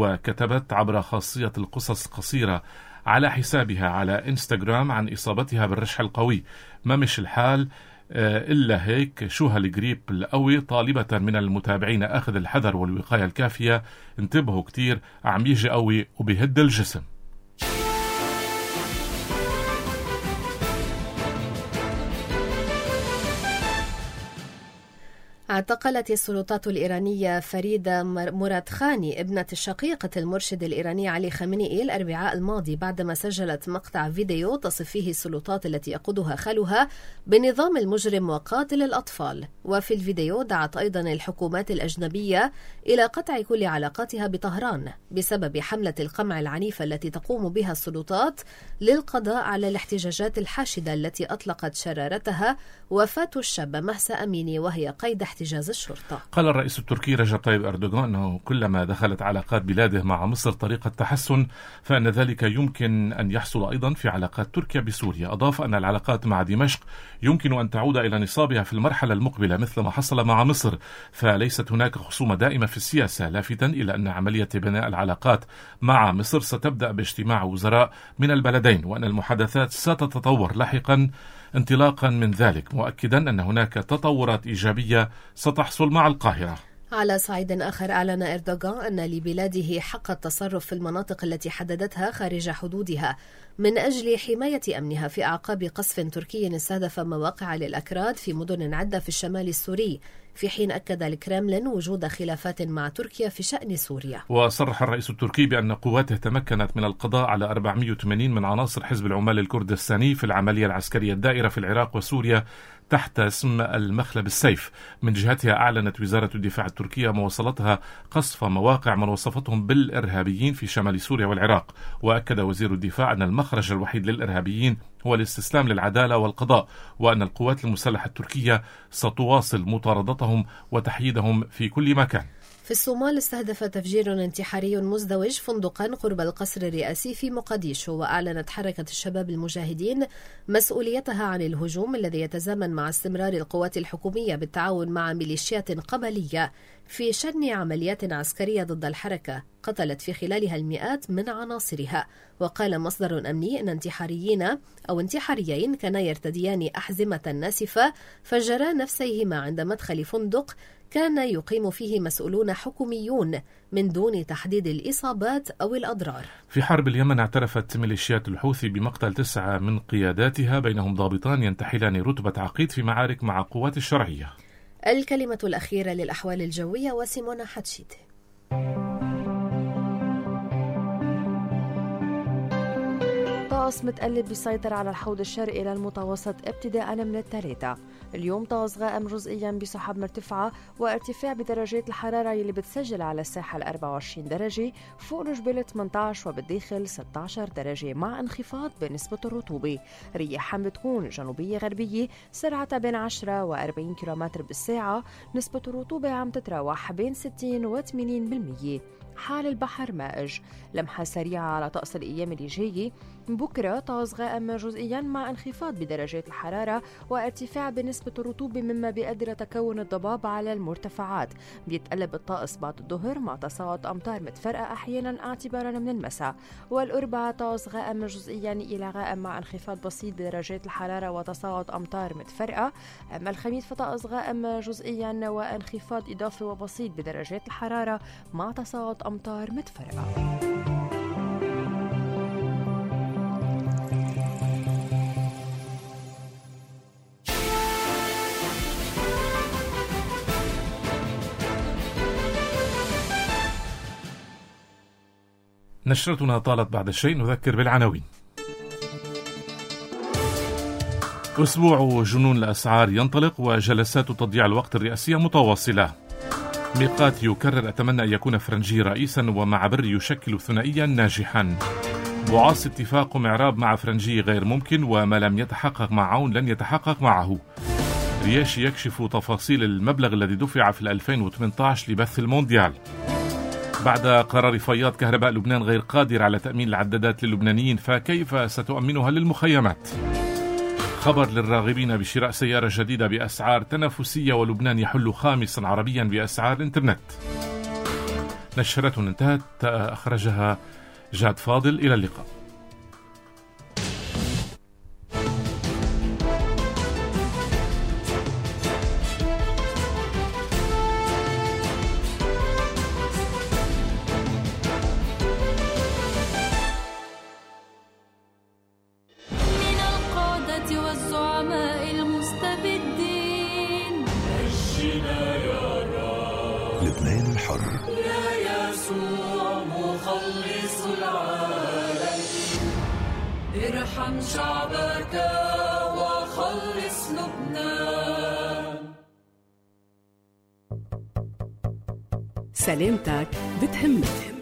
وكتبت عبر خاصية القصص القصيرة على حسابها على إنستغرام عن إصابتها بالرشح القوي: ما مش الحال إلا هيك، شو هالجريب القوي، طالبة من المتابعين أخذ الحذر والوقاية الكافية، انتبهوا كتير، عم يجي قوي وبيهد الجسم. اعتقلت السلطات الإيرانية فريدة مراد خاني، ابنة الشقيقة المرشد الإيراني علي خامنئي، الأربعاء الماضي بعدما سجلت مقطع فيديو تصف فيه السلطات التي يقودها خالها بنظام المجرم وقاتل الأطفال. وفي الفيديو دعت أيضا الحكومات الأجنبية إلى قطع كل علاقاتها بطهران بسبب حملة القمع العنيفة التي تقوم بها السلطات للقضاء على الاحتجاجات الحاشدة التي أطلقت شرارتها وفاة الشابة مهسا أميني وهي قيد احتجاز الشرطة. قال الرئيس التركي رجب طيب أردوغان أنه كلما دخلت علاقات بلاده مع مصر طريقة تحسن فإن ذلك يمكن أن يحصل أيضا في علاقات تركيا بسوريا. أضاف أن العلاقات مع دمشق يمكن أن تعود إلى نصابها في المرحلة المقبلة مثل ما حصل مع مصر، فليست هناك خصومة دائمة في السياسة، لافتا إلى أن عملية بناء العلاقات مع مصر ستبدأ باجتماع وزراء من البلدين، وأن المحادثات ستتطور لاحقا انطلاقا من ذلك، مؤكدا أن هناك تطورات إيجابية ستحصل مع القاهرة. على صعيد آخر، أعلن إردوغان أن لبلاده حق التصرف في المناطق التي حددتها خارج حدودها من أجل حماية أمنها في أعقاب قصف تركي استهدف مواقع للأكراد في مدن عدة في الشمال السوري، في حين أكد الكرملين وجود خلافات مع تركيا في شأن سوريا. وصرح الرئيس التركي بأن قواته تمكنت من القضاء على أربعمئة وثمانين من عناصر حزب العمال الكردستاني في العملية العسكرية الدائرة في العراق وسوريا تحت اسم المخلب السيف. من جهتها أعلنت وزارة الدفاع التركية مواصلتها قصف مواقع من وصفتهم بالإرهابيين في شمال سوريا والعراق. وأكد وزير الدفاع أن المخرج الوحيد للإرهابيين هو الاستسلام للعدالة والقضاء، وأن القوات المسلحة التركية ستواصل مطاردتهم وتحييدهم في كل مكان. في الصومال استهدف تفجير انتحاري مزدوج فندقا قرب القصر الرئاسي في مقديشو، وأعلنت حركة الشباب المجاهدين مسؤوليتها عن الهجوم الذي يتزامن مع استمرار القوات الحكومية بالتعاون مع ميليشيات قبلية في شن عمليات عسكرية ضد الحركة قتلت في خلالها المئات من عناصرها. وقال مصدر أمني أن انتحاريين أو انتحاريين كانا يرتديان أحزمة ناسفة فجرا نفسيهما عند مدخل فندق كان يقيم فيه مسؤولون حكوميون من دون تحديد الإصابات أو الأضرار. في حرب اليمن اعترفت ميليشيات الحوثي بمقتل تسعة من قياداتها، بينهم ضابطان ينتحلان رتبة عقيد في معارك مع قوات الشرعية. الكلمة الأخيرة للأحوال الجوية وسيمونا حتشيتي. طقس متقلب بيسيطر على الحوض الشرقي للمتوسط ابتداء من الثلاثة. اليوم طقس غائم جزئيا بسحب مرتفعة وارتفاع بدرجات الحرارة يلي بتسجل على الساحل أربعة وعشرين درجة، فوق الجبال ثمانية عشر وبالداخل ستة عشر درجة مع انخفاض بنسبة الرطوبة. رياح عم بتكون جنوبية غربية سرعتها بين عشرة وأربعين كيلومتر بالساعة، نسبة الرطوبة عم تتراوح بين ستين وثمانين بالمية. حال البحر مائج. لمحة سريعة على طقس الأيام اللي جاية. بكرة طقس غائم جزئيا مع انخفاض بدرجات الحرارة وارتفاع بنسبة الرطوبة مما بيؤدي لتكون الضباب على المرتفعات. بيتقلب الطقس بعد الظهر مع تساقط أمطار متفرقة أحيانا اعتبارا من المساء. والأربعاء طقس غائم جزئيا إلى غائم مع انخفاض بسيط بدرجات الحرارة وتساقط أمطار متفرقة. أما الخميس فطقس غائم جزئيا وانخفاض إضافي وبسيط بدرجات الحرارة مع تساقط أمطار متفرقة. نشرتنا طالت بعد الشيء، نذكر بالعناوين. أسبوع جنون الأسعار ينطلق وجلسات تضييع الوقت الرئاسية متواصلة. ميقات يكرر أتمنى أن يكون فرنجي رئيسا ومع بر يشكل ثنائيا ناجحا. بوعاص اتفاق معراب مع فرنجي غير ممكن وما لم يتحقق مع عون لن يتحقق معه. رياشي يكشف تفاصيل المبلغ الذي دفع في ألفين وثمانية عشر لبث المونديال. بعد قرار فياض كهرباء لبنان غير قادر على تأمين العدادات للبنانيين، فكيف ستؤمنها للمخيمات؟ خبر للراغبين بشراء سيارة جديدة بأسعار تنافسية، ولبنان يحل خامسا عربيا بأسعار الإنترنت. نشرة انتهت، أخرجها جاد فاضل. إلى اللقاء. لبنان الحر. يا يسوع مخلص العالم، ارحم شعبك وخلص لبنان. سلامتك بتهمنا.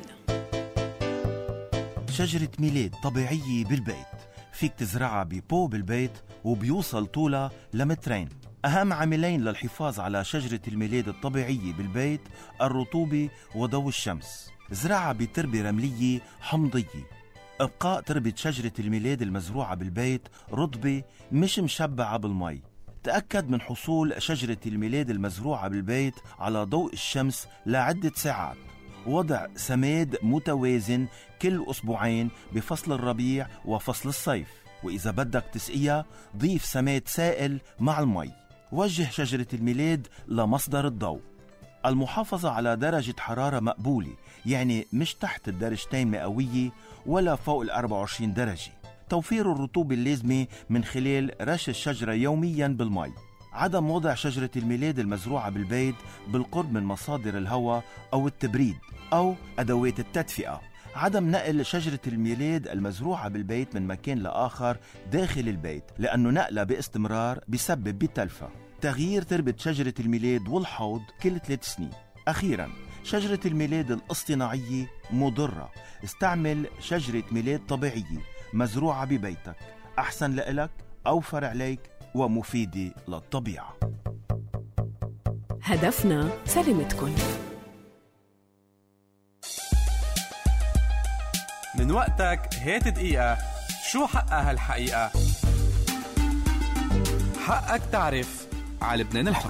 شجرة ميلاد طبيعية بالبيت، فيك تزرعها ببو بالبيت وبيوصل طولها لمترين. أهم عاملين للحفاظ على شجرة الميلاد الطبيعية بالبيت الرطوبة وضوء الشمس. زرعها بتربة رملية حمضية. إبقاء تربة شجرة الميلاد المزروعة بالبيت رطبة مش مشبعة بالمي. تأكد من حصول شجرة الميلاد المزروعة بالبيت على ضوء الشمس لعدة ساعات. وضع سماد متوازن كل أسبوعين بفصل الربيع وفصل الصيف. وإذا بدك تسقيها ضيف سماد سائل مع المي. وجه شجرة الميلاد لمصدر الضوء. المحافظة على درجة حرارة مقبولة، يعني مش تحت الدرجتين مئوية ولا فوق الأربعة وعشرين درجة. توفير الرطوبة اللازمة من خلال رش الشجرة يوميا بالمي. عدم وضع شجرة الميلاد المزروعة بالبيت بالقرب من مصادر الهواء أو التبريد أو أدوات التدفئة. عدم نقل شجرة الميلاد المزروعة بالبيت من مكان لآخر داخل البيت، لأنه نقلها باستمرار بيسبب بتلفة. تغيير تربة شجرة الميلاد والحوض كل ثلاث سنين. أخيرا، شجرة الميلاد الاصطناعية مضرة. استعمل شجرة ميلاد طبيعية مزروعة ببيتك، أحسن لإلك، أوفر عليك، ومفيدة للطبيعة. هدفنا سلامتكن. من وقتك هات دقيقة. شو حقها هالحقيقة؟ حقك تعرف على لبنان الحر.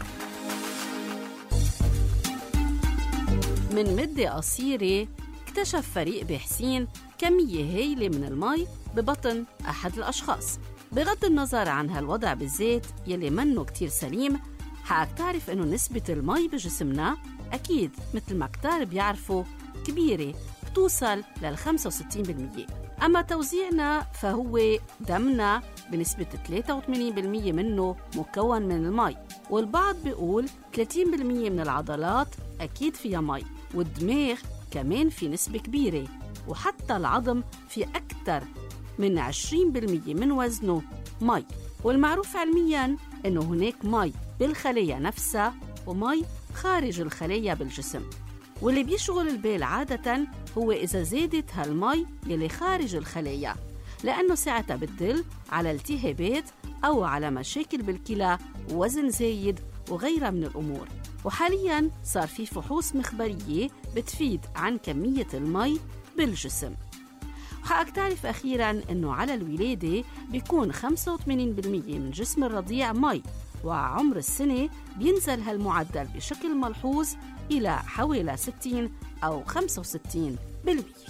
من مدة قصيرة اكتشف فريق باحثين كمية هائلة من المي ببطن أحد الأشخاص. بغض النظر عن هالوضع بالذات يلي منه كتير سليم، حقك تعرف إنه نسبة المي بجسمنا أكيد مثل ما كتار بيعرفوا كبيرة، بتوصل لل خمسة وستين بالمية. أما توزيعنا فهو دمنا بنسبة ثلاثة وثمانين بالمية منه مكون من المي، والبعض بيقول ثلاثين بالمية من العضلات أكيد فيها مي، والدماغ كمان في نسبة كبيرة، وحتى العظم في أكثر من عشرين بالمية من وزنه مي. والمعروف علمياً أنه هناك مي بالخلايا نفسها ومي خارج الخلايا بالجسم، واللي بيشغل البال عادة هو إذا زادت هالمي يلي خارج الخلايا، لأنه ساعتها بتدل على التهابات أو على مشاكل بالكلى ووزن زايد وغيرها من الأمور. وحالياً صار في فحوص مخبرية بتفيد عن كمية المي بالجسم. وحقك تعرف أخيراً أنه على الولادة بيكون خمسة وثمانين بالمية من جسم الرضيع مي، وعمر السنة بينزل هالمعدل بشكل ملحوظ إلى حوالي ستين أو خمسة وستين بالمية.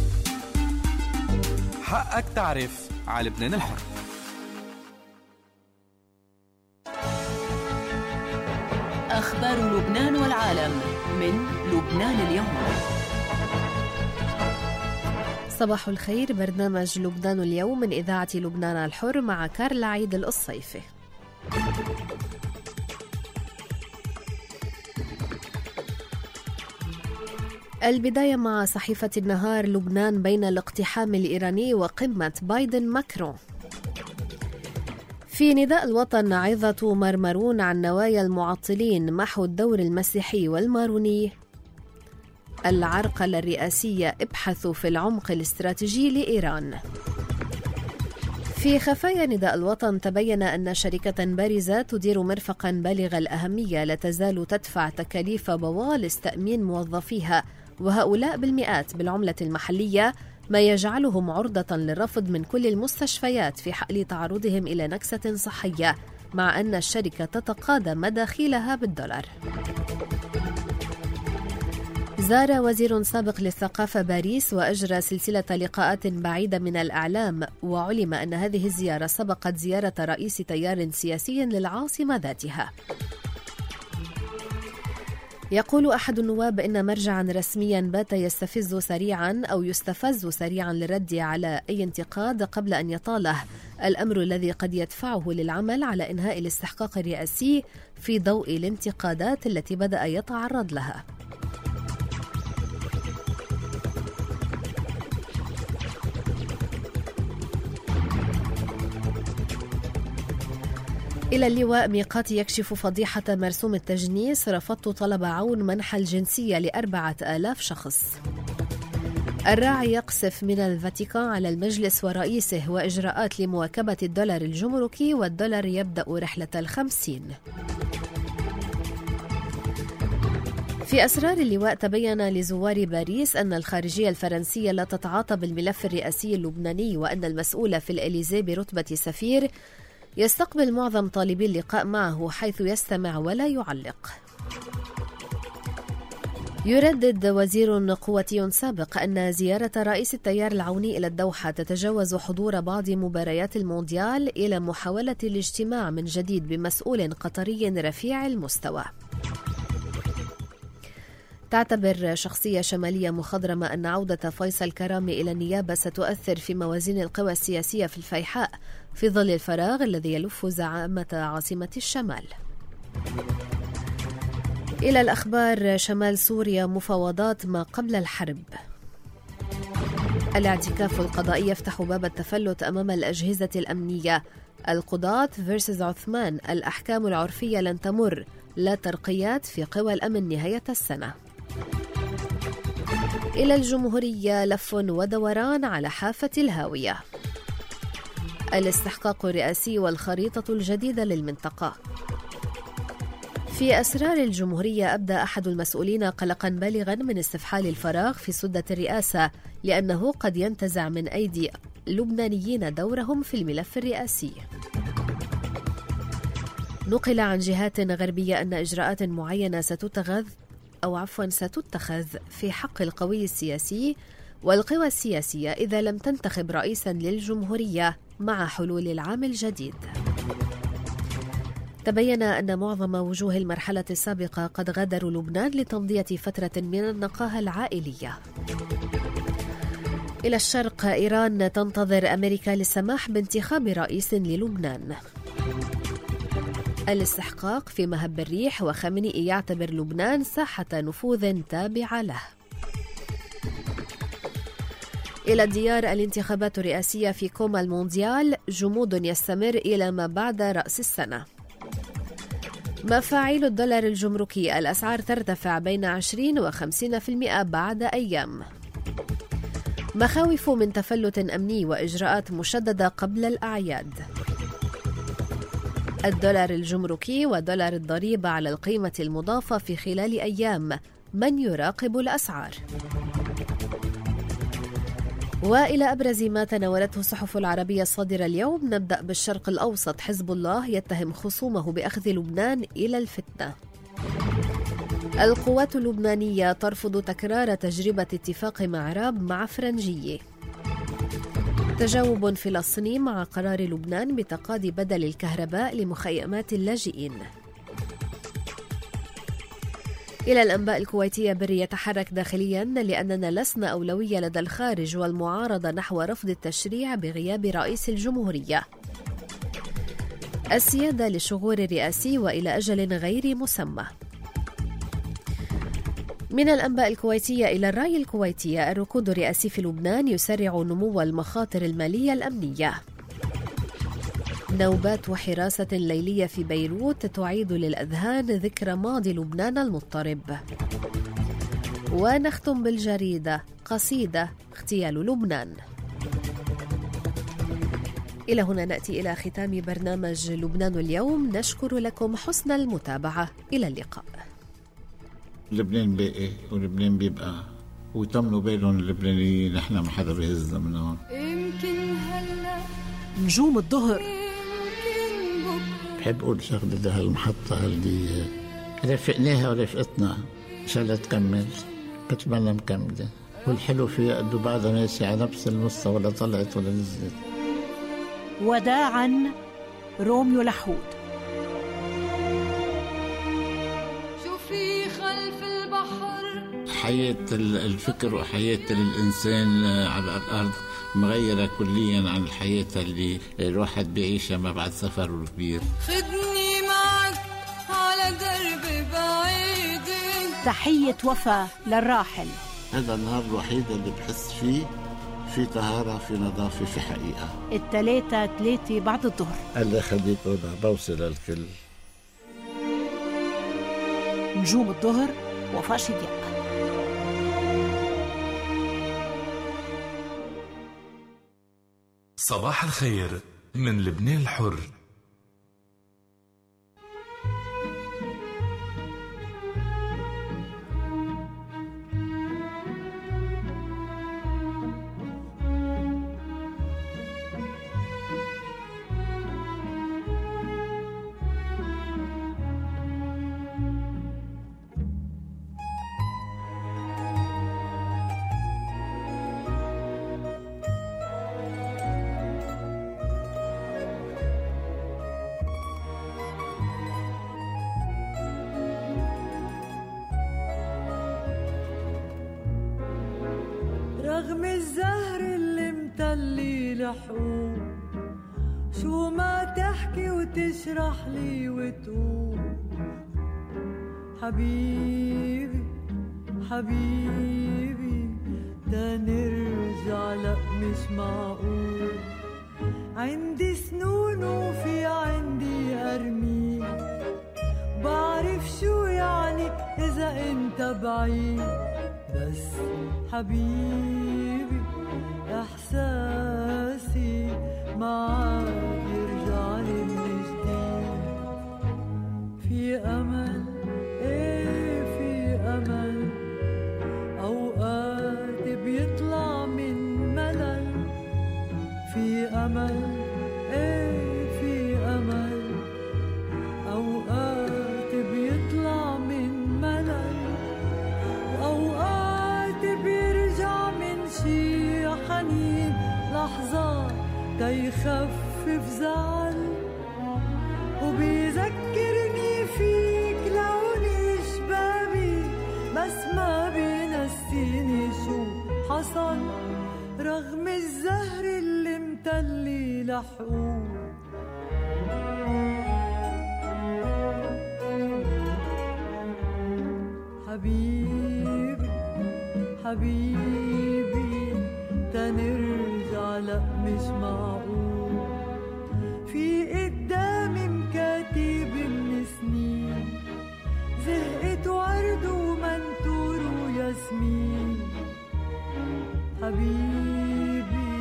حقك تعرف على لبنان الحر. أخبار لبنان والعالم من لبنان اليوم. صباح الخير، برنامج لبنان اليوم من إذاعة لبنان الحر مع كارلا عيد القصيفي. البداية مع صحيفة النهار. لبنان بين الاقتحام الإيراني وقمة بايدن ماكرون. في نداء الوطن عظة مرمرون عن نوايا المعطلين محو الدور المسيحي والماروني. العرقلة الرئاسية ابحثوا في العمق الاستراتيجي لإيران. في خفايا نداء الوطن تبين أن شركة بارزة تدير مرفقا بالغ الأهمية لا تزال تدفع تكاليف بوالص تأمين موظفيها وهؤلاء بالمئات بالعملة المحلية، ما يجعلهم عرضة للرفض من كل المستشفيات في حال تعرضهم إلى نكسة صحية، مع أن الشركة تتقاضى مداخيلها بالدولار. زار وزير سابق للثقافة باريس وأجرى سلسلة لقاءات بعيدة من الإعلام، وعلم أن هذه الزيارة سبقت زيارة رئيس تيار سياسي للعاصمة ذاتها. يقول أحد النواب إن مرجعا رسميا بات يستفز سريعا أو يستفز سريعا للرد على أي انتقاد قبل أن يطاله، الأمر الذي قد يدفعه للعمل على إنهاء الاستحقاق الرئاسي في ضوء الانتقادات التي بدأ يتعرض لها. إلى اللواء ميقات يكشف فضيحة مرسوم التجنيس، رفضت طلب عون منح الجنسية لأربعة آلاف شخص. الراعي يقصف من الفاتيكان على المجلس ورئيسه وإجراءات لمواكبة الدولار الجمركي، والدولار يبدأ رحلة الخمسين. في أسرار اللواء تبين لزوار باريس أن الخارجية الفرنسية لا تتعاطى بالملف الرئاسي اللبناني، وأن المسؤول في الإليزيه برتبة سفير يستقبل معظم طالبي اللقاء معه حيث يستمع ولا يعلق. يردد وزير قواتي سابق أن زيارة رئيس التيار العوني إلى الدوحة تتجاوز حضور بعض مباريات المونديال إلى محاولة الاجتماع من جديد بمسؤول قطري رفيع المستوى. تعتبر شخصية شمالية مخضرمة أن عودة فيصل كرامي إلى النيابة ستؤثر في موازين القوى السياسية في الفيحاء في ظل الفراغ الذي يلف زعامة عاصمة الشمال. إلى الأخبار. شمال سوريا مفاوضات ما قبل الحرب. الاعتكاف القضائي يفتح باب التفلت أمام الأجهزة الأمنية. القضاة فيرسز عثمان، الأحكام العرفية لن تمر، لا ترقيات في قوى الأمن نهاية السنة. إلى الجمهورية. لف ودوران على حافة الهاوية. الاستحقاق الرئاسي والخريطة الجديدة للمنطقة. في أسرار الجمهورية، أبدى أحد المسؤولين قلقا بالغا من استفحال الفراغ في سدة الرئاسة، لأنه قد ينتزع من أيدي لبنانيين دورهم في الملف الرئاسي. نقل عن جهات غربية أن إجراءات معينة ستتخذ أو عفوا ستتخذ في حق القوي السياسي والقوى السياسية إذا لم تنتخب رئيسا للجمهورية مع حلول العام الجديد. تبين أن معظم وجوه المرحلة السابقة قد غادروا لبنان لتمضية فترة من النقاهة العائلية. إلى الشرق، إيران تنتظر أمريكا للسماح بانتخاب رئيس للبنان. الاستحقاق في مهب الريح، وخامنئي يعتبر لبنان ساحة نفوذ تابعة له. إلى الديار، الانتخابات الرئاسية في كوما المونديال، جمود يستمر إلى ما بعد رأس السنة. مفاعيل الدولار الجمركي، الأسعار ترتفع بين عشرين وخمسين بالمئة بعد أيام. مخاوف من تفلت أمني وإجراءات مشددة قبل الأعياد. الدولار الجمركي ودولار الضريبة على القيمة المضافة في خلال أيام، من يراقب الأسعار؟ وإلى أبرز ما تناولته الصحف العربية الصادرة اليوم، نبدأ بالشرق الأوسط. حزب الله يتهم خصومه بأخذ لبنان إلى الفتنة. القوات اللبنانية ترفض تكرار تجربة اتفاق معراب مع فرنجية. تجاوب فلسطيني مع قرار لبنان بتقاضي بدل الكهرباء لمخيمات اللاجئين. إلى الأنباء الكويتية، بري يتحرك داخليا لأننا لسنا أولوية لدى الخارج، والمعارضة نحو رفض التشريع بغياب رئيس الجمهورية. السيادة للشغور الرئاسي وإلى أجل غير مسمى. من الأنباء الكويتية إلى الرأي الكويتية، الركود الرئاسي في لبنان يسرع نمو المخاطر المالية الأمنية. نوبات وحراسة ليلية في بيروت تعيد للأذهان ذكرى ماضي لبنان المضطرب. ونختم بالجريدة، قصيدة اغتيال لبنان. إلى هنا نأتي إلى ختام برنامج لبنان اليوم. نشكر لكم حسن المتابعة. إلى اللقاء. لبنان باقي ولبنان بيبقى، ويطمنوا بالهم اللبنانيين، نحن ما حدا بيهزنا من هون. يمكن هلا نجوم الظهر. بحب أقول شغلة ده هالمحطة اللي رافقناها ورافقتنا إن شاء الله تكمل، بتمنى مكملة، والحلو فيها قدو بعضها ماشي على نفس المستوى، ولا طلعت ولا نزلت. وداعا روميو لحود. شوفي خلف البحر، حياة الفكر وحياة الإنسان على الأرض مغيرة كليا عن الحياة اللي الواحد بيعيشها ما بعد سفر كبير. خدني معك على درب بعيد. تحية وفا للراحل. هذا النهار الوحيد اللي بحس فيه في طهارة، في نظافة، في حقيقة. التلاتة تلاتة بعد الظهر. الله يخليكم، بوصل الكل. نجوم الظهر، وفاء شديق. صباح الخير من لبنان الحر. رغم الزهر اللي متلي لحقوق، شو ما تحكي وتشرح لي وتقول، حبيبي حبيبي دا نرجع، لأ مش معقول. عندي سنون وفي عندي أرمي، بعرف شو يعني إذا انت بعيد، بس حبيبي إحساسي معاك يرجع لي من جديد. في أمل الزعل وبيذكرني فيك لوني شبابي بس ما بينسيني شو حصل رغم الزهر اللي متلي لحقوق. حبيبي حبيبي تنرجع لأ مش معقول في قدامي مكاتب من سنين زهقت ورد ومنتور وياسمين. حبيبي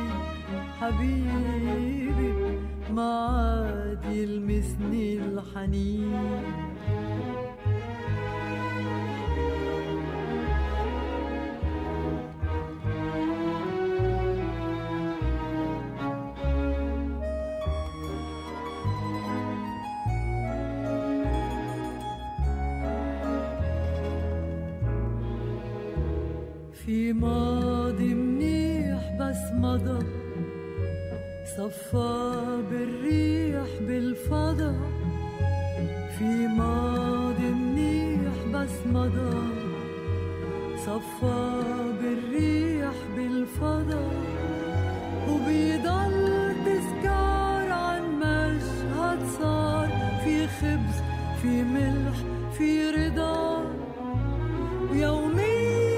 حبيبي ما عاد يلمسني الحنين. في ماضي منيح بس مضى صفى بالريح بالفضا. في ماضي منيح بس مضى صفى بالريح بالفضا وبيضل تذكار عن مشهد صار في خبز في ملح في رضا ويومي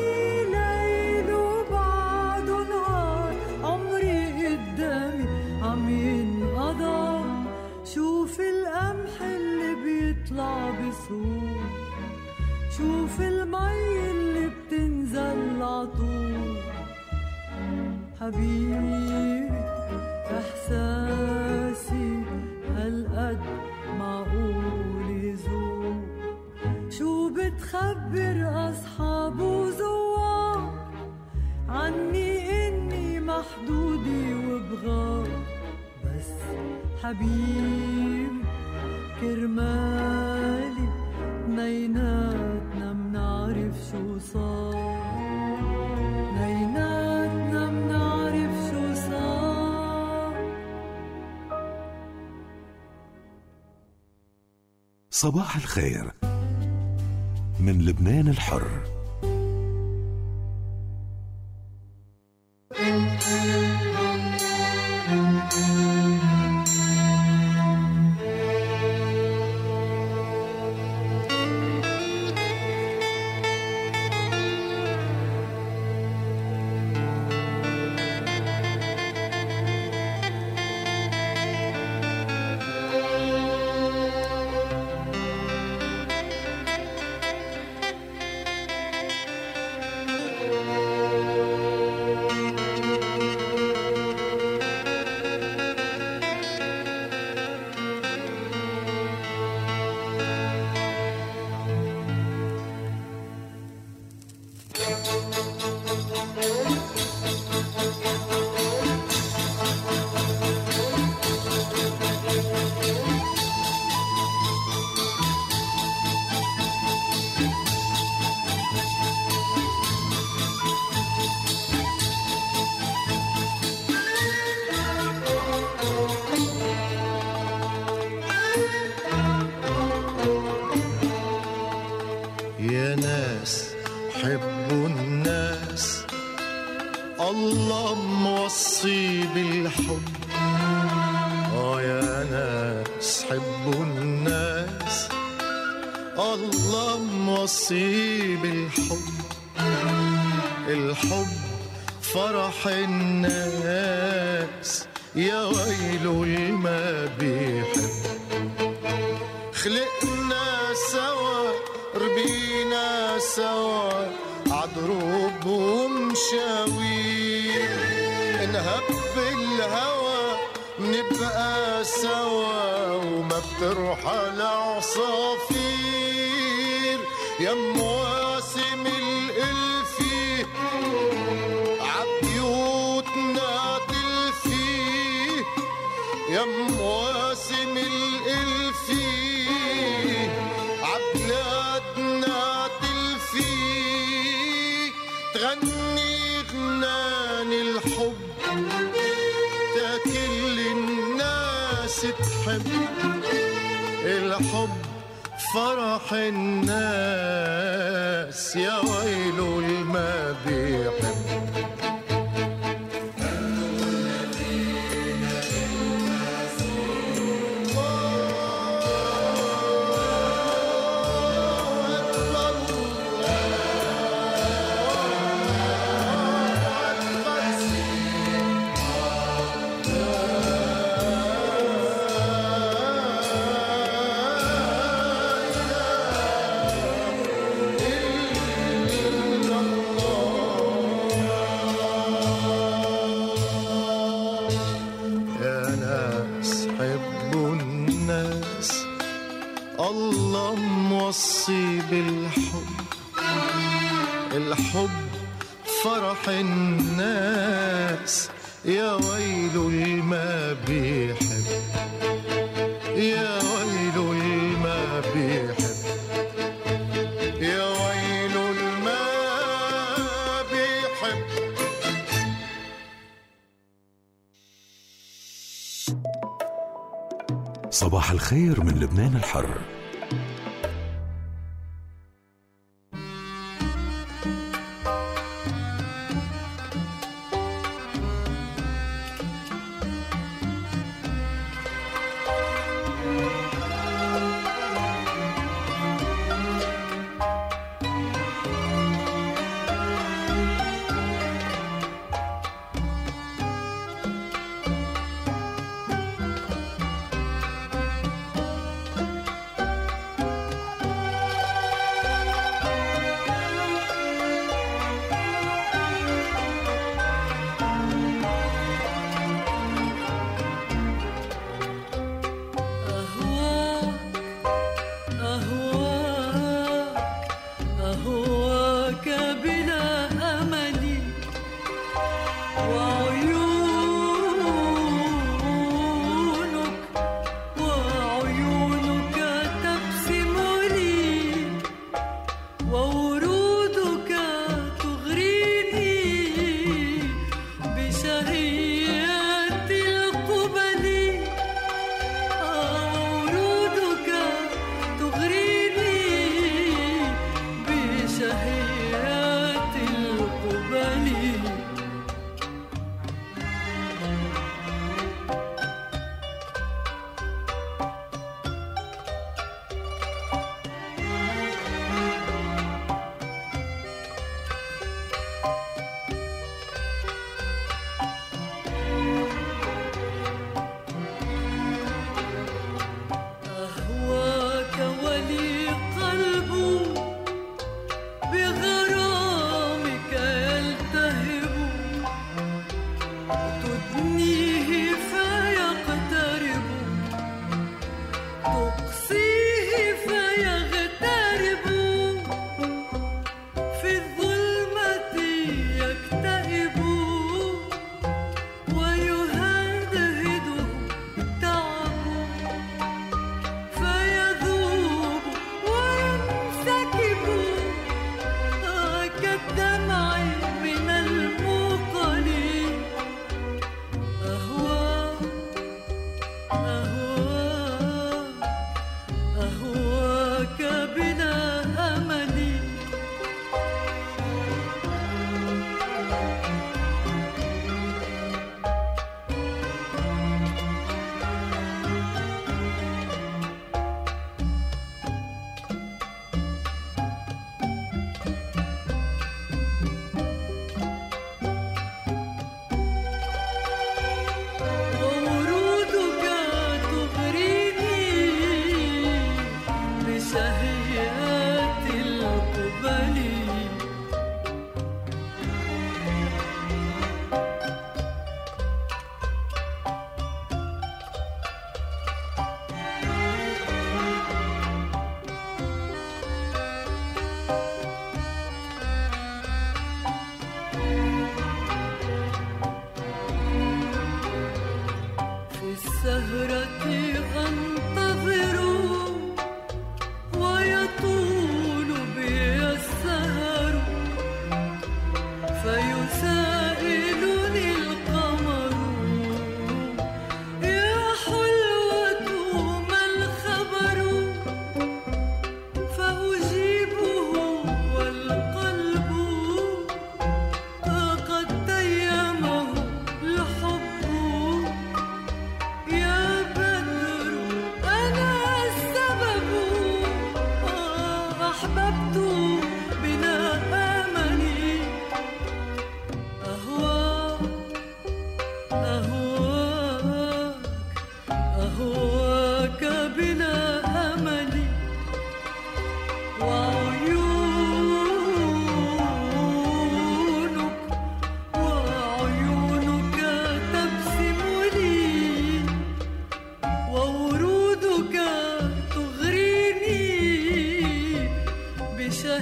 شوف القمح اللي بيطلع بسهول شوف المي اللي بتنزل عطول. حبيبي احساسي هالقد معقول يزول شو بتخبر اصحاب وزوار عني اني محدودي وبغار. حبيبي كرمالي نيناتنا منعرف شو صار نيناتنا منعرف شو صار. صباح الخير من لبنان الحر. يا ناس حبوا الناس الله موصي بالحب. اه يا ناس حبوا الناس الله موصي بالحب. الحب فرح الناس يا ويله الما بيحب. خلقنا سوا ربينا سوا عدروب ومشاوير. انهب بالهوى منبقى سوا وما بترحل عصافير. يا مواسم الالفي عبيوتنا تلفي. يا مواسم الالفي عبلادنا تلفي. تغني غنان الحب تاكل الناس بيحب، الحب فرح الناس، يا ويله الما بيحب. الله موصي بالحب، الحب فرح الناس، يا ويله الما بيحب، يا ويله الما بيحب، يا ويله الما بيحب. صباح الخير من لبنان الحر. بغير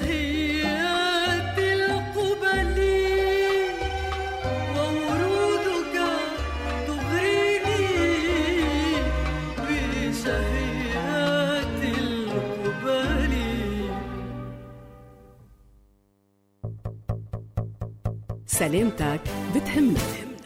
بشهيات القبل وورودك تغريني بشهيات القبل. سلامتك بتهمنا.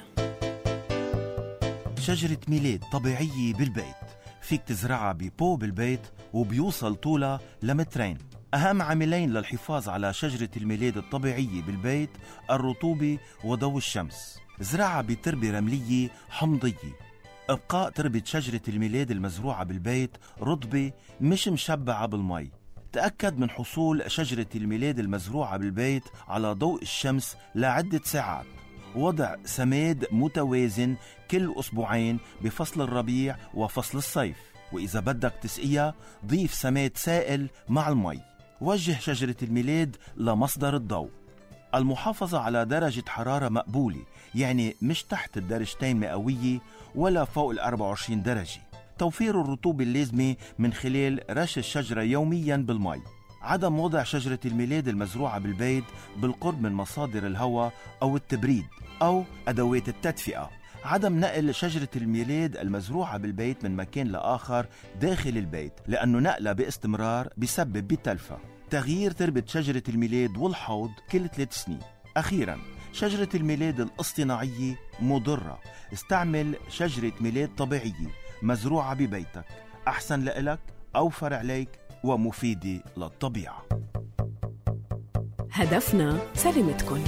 شجرة ميلاد طبيعية بالبيت، فيك تزرعها ببو بالبيت وبيوصل طولها لمترين. أهم عاملين للحفاظ على شجرة الميلاد الطبيعية بالبيت الرطوبة وضوء الشمس. زرعها بتربة رملية حمضية. إبقاء تربة شجرة الميلاد المزروعة بالبيت رطبة مش مشبعة بالمي. تأكد من حصول شجرة الميلاد المزروعة بالبيت على ضوء الشمس لعدة ساعات. وضع سماد متوازن كل أسبوعين بفصل الربيع وفصل الصيف. وإذا بدك تسقيها ضيف سماد سائل مع المي. وجه شجرة الميلاد لمصدر الضوء. المحافظة على درجة حرارة مقبولة، يعني مش تحت الدرجتين مئوية ولا فوق الأربعة وعشرين درجة. توفير الرطوبة اللازمة من خلال رش الشجرة يوميا بالمي. عدم وضع شجرة الميلاد المزروعة بالبيت بالقرب من مصادر الهواء أو التبريد أو أدوات التدفئة. عدم نقل شجرة الميلاد المزروعة بالبيت من مكان لآخر داخل البيت، لأنه نقلها باستمرار بيسبب بتلفة. تغيير تربة شجرة الميلاد والحوض كل ثلاث سنين. أخيرا، شجرة الميلاد الاصطناعية مضرة. استعمل شجرة ميلاد طبيعية مزروعة ببيتك، أحسن لإلك، أوفر عليك، ومفيدة للطبيعة. هدفنا سلامتكن.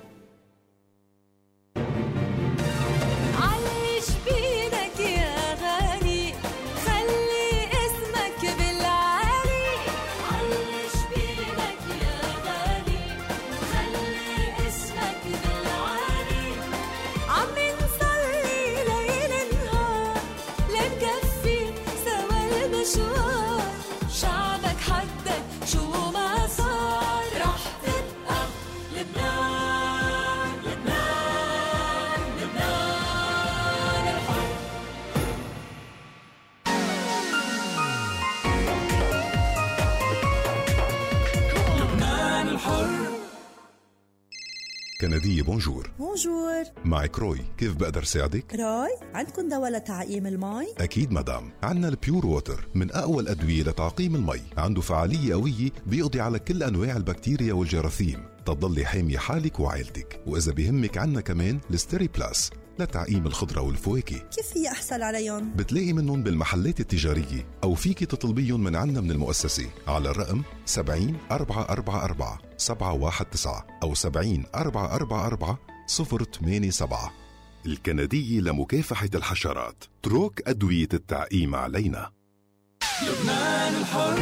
كندية بونجور. بونجور. معك روي، كيف بقدر ساعدك؟ روي، عندكم دواء لتعقيم المي؟ أكيد مدام، عنا البيور ووتر من أقوى الأدوية لتعقيم المي. عنده فعالية قوية بيقضي على كل أنواع البكتيريا والجراثيم، تضلي حامية حالك وعائلتك. وإذا بيهمك عنا كمان الستيري بلاس لتعقيم الخضرة والفواكه. كيف هي أحصل عليهم؟ بتلاقي منهم بالمحلات التجارية أو فيكي تطلبيهم من عنا من المؤسسة على الرقم سبعين أربعة أربعة أربعة سبعة واحد تسعة أو سبعين أربعة أربعة أربعة صفر ثمانية سبعة. الكندية لمكافحة الحشرات، تروك أدوية التعقيم علينا. لبنان الحر.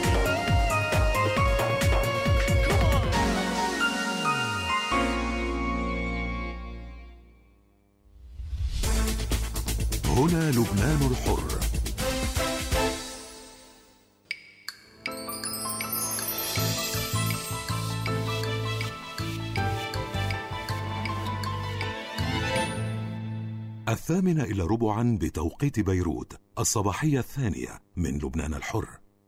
هنا لبنان الحر. الثامنة إلى ربعا بتوقيت بيروت، الصباحية الثانية من لبنان الحر.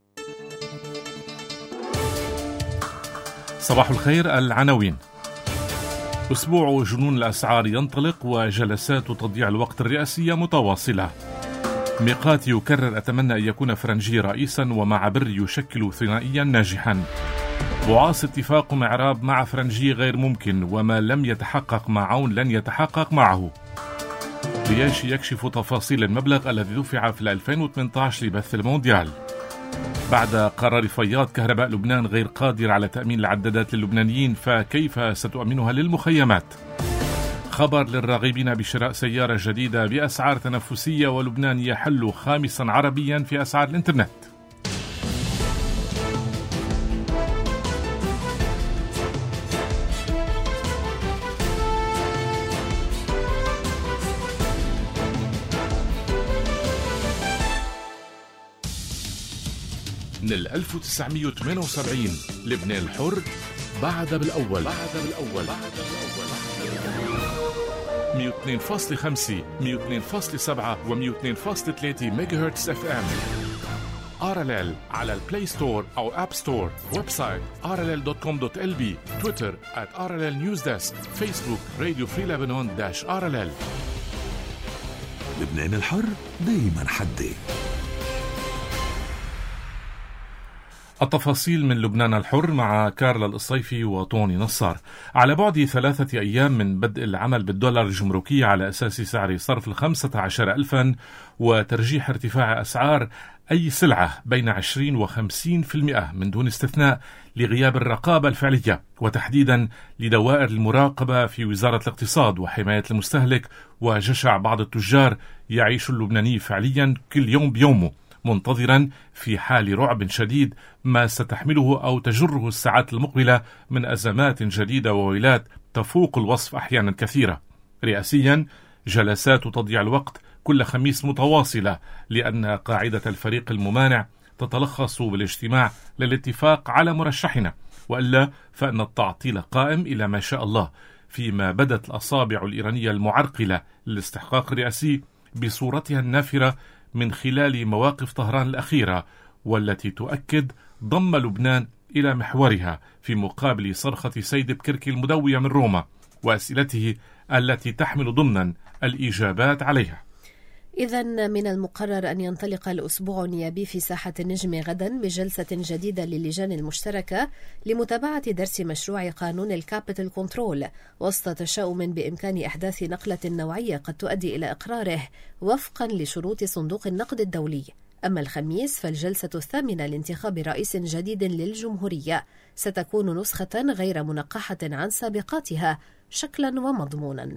صباح الخير. العناوين: أسبوع جنون الأسعار ينطلق وجلسات تضييع الوقت الرئاسية متواصلة. ميقات يكرر أتمنى أن يكون فرنجي رئيسا ومع بر يشكل ثنائيا ناجحا. بعاص اتفاق معراب مع فرنجي غير ممكن، وما لم يتحقق مع عون لن يتحقق معه. رياشي يكشف تفاصيل المبلغ الذي دفع في ألفين وثمانية عشر لبث المونديال. بعد قرار فياض كهرباء لبنان غير قادر على تأمين العدادات للبنانيين، فكيف ستؤمنها للمخيمات؟ خبر للراغبين بشراء سيارة جديدة بأسعار تنافسية، ولبنان يحل خامسا عربيا في أسعار الإنترنت. من ألف وتسعمئة وثمانية وسبعين لبنان الحر بعد بالأول بعد بالأول مئة واثنين فاصلة خمسة مئة واثنين فاصلة سبعة و مئة واثنين فاصلة ثلاثة ميجا هرتز اف ام. آر إل إل على البلاي ستور أو أب ستور. ويب سايت آر إل إل دوت كوم دوت إل بي. تويتر آت آر إل إل نيوز ديسك. فيسبوك راديو فري لبنان داش آر إل إل. لبنان الحر دايما حدي. التفاصيل من لبنان الحر مع كارلا الصيفي وطوني نصار. على بعد ثلاثة أيام من بدء العمل بالدولار الجمركي على أساس سعر صرف الخمسة عشر ألفا وترجيح ارتفاع أسعار أي سلعة بين عشرين وخمسين في المئة من دون استثناء لغياب الرقابة الفعلية، وتحديدا لدوائر المراقبة في وزارة الاقتصاد وحماية المستهلك وجشع بعض التجار، يعيش اللبناني فعليا كل يوم بيومه منتظرا في حال رعب شديد ما ستحمله أو تجره الساعات المقبلة من أزمات جديدة وويلات تفوق الوصف أحيانا كثيرة. رئاسيا جلسات تضيع الوقت كل خميس متواصلة، لأن قاعدة الفريق الممانع تتلخص بالاجتماع للاتفاق على مرشحنا، وإلا فإن التعطيل قائم إلى ما شاء الله، فيما بدت الأصابع الإيرانية المعرقلة للاستحقاق الرئاسي بصورتها النافرة من خلال مواقف طهران الأخيرة، والتي تؤكد ضم لبنان إلى محورها في مقابل صرخة سيد بكركي المدوية من روما وأسئلته التي تحمل ضمنا الإجابات عليها. إذن من المقرر أن ينطلق الأسبوع النيابي في ساحة النجم غدا بجلسة جديدة للجان المشتركة لمتابعة درس مشروع قانون الكابيتال كنترول، وسط تشاؤم بإمكان إحداث نقلة نوعية قد تؤدي إلى إقراره وفقا لشروط صندوق النقد الدولي. أما الخميس فالجلسة الثامنة لانتخاب رئيس جديد للجمهورية ستكون نسخة غير منقحة عن سابقاتها شكلا ومضمونا.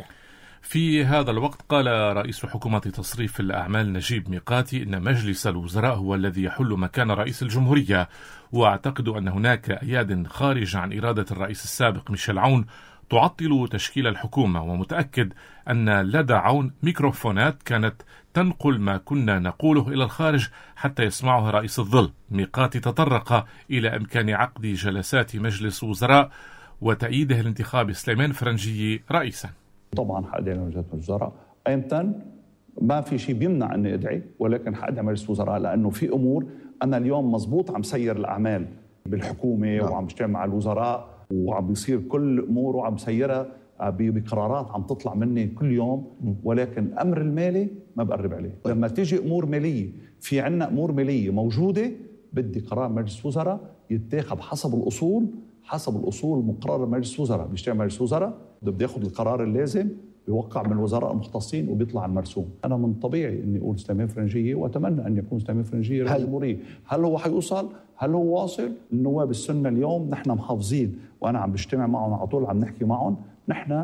في هذا الوقت قال رئيس حكومة تصريف الأعمال نجيب ميقاتي إن مجلس الوزراء هو الذي يحل مكان رئيس الجمهورية، وأعتقد أن هناك أياد خارج عن إرادة الرئيس السابق ميشيل عون تعطل تشكيل الحكومة، ومتأكد أن لدى عون ميكروفونات كانت تنقل ما كنا نقوله إلى الخارج حتى يسمعها رئيس الظل. ميقاتي تطرق إلى إمكان عقد جلسات مجلس وزراء وتأييده لانتخاب سليمان فرنجي رئيسا. طبعا حقدم مجلس الوزراء ايمتى ما في شيء بيمنع اني ادعي، ولكن حقدم مجلس وزراء لانه في امور انا اليوم مزبوط عم سير الاعمال بالحكومه نعم. وعم بجتمع مع الوزراء وعم بيصير كل امور وعم سيرها بقرارات عم تطلع مني كل يوم، ولكن الامر المالي ما بقرب عليه. طيب. لما تيجي امور ماليه، في عندنا امور ماليه موجوده بدي قرار مجلس وزراء يتاخذ حسب الاصول، حسب الاصول مقرر مجلس وزراء، بيجتمع مجلس وزراء بده ياخذ القرار اللازم، بيوقع من الوزراء المختصين وبيطلع المرسوم. انا من طبيعي اني اقول سليمان فرنجيه، واتمنى ان يكون سليمان فرنجيه رئيس الجمهوريه. هل هو حيوصل؟ هل هو واصل؟ النواب السنه اليوم نحن محافظين، وانا عم بجتمع معهم على طول عم نحكي معهم، نحن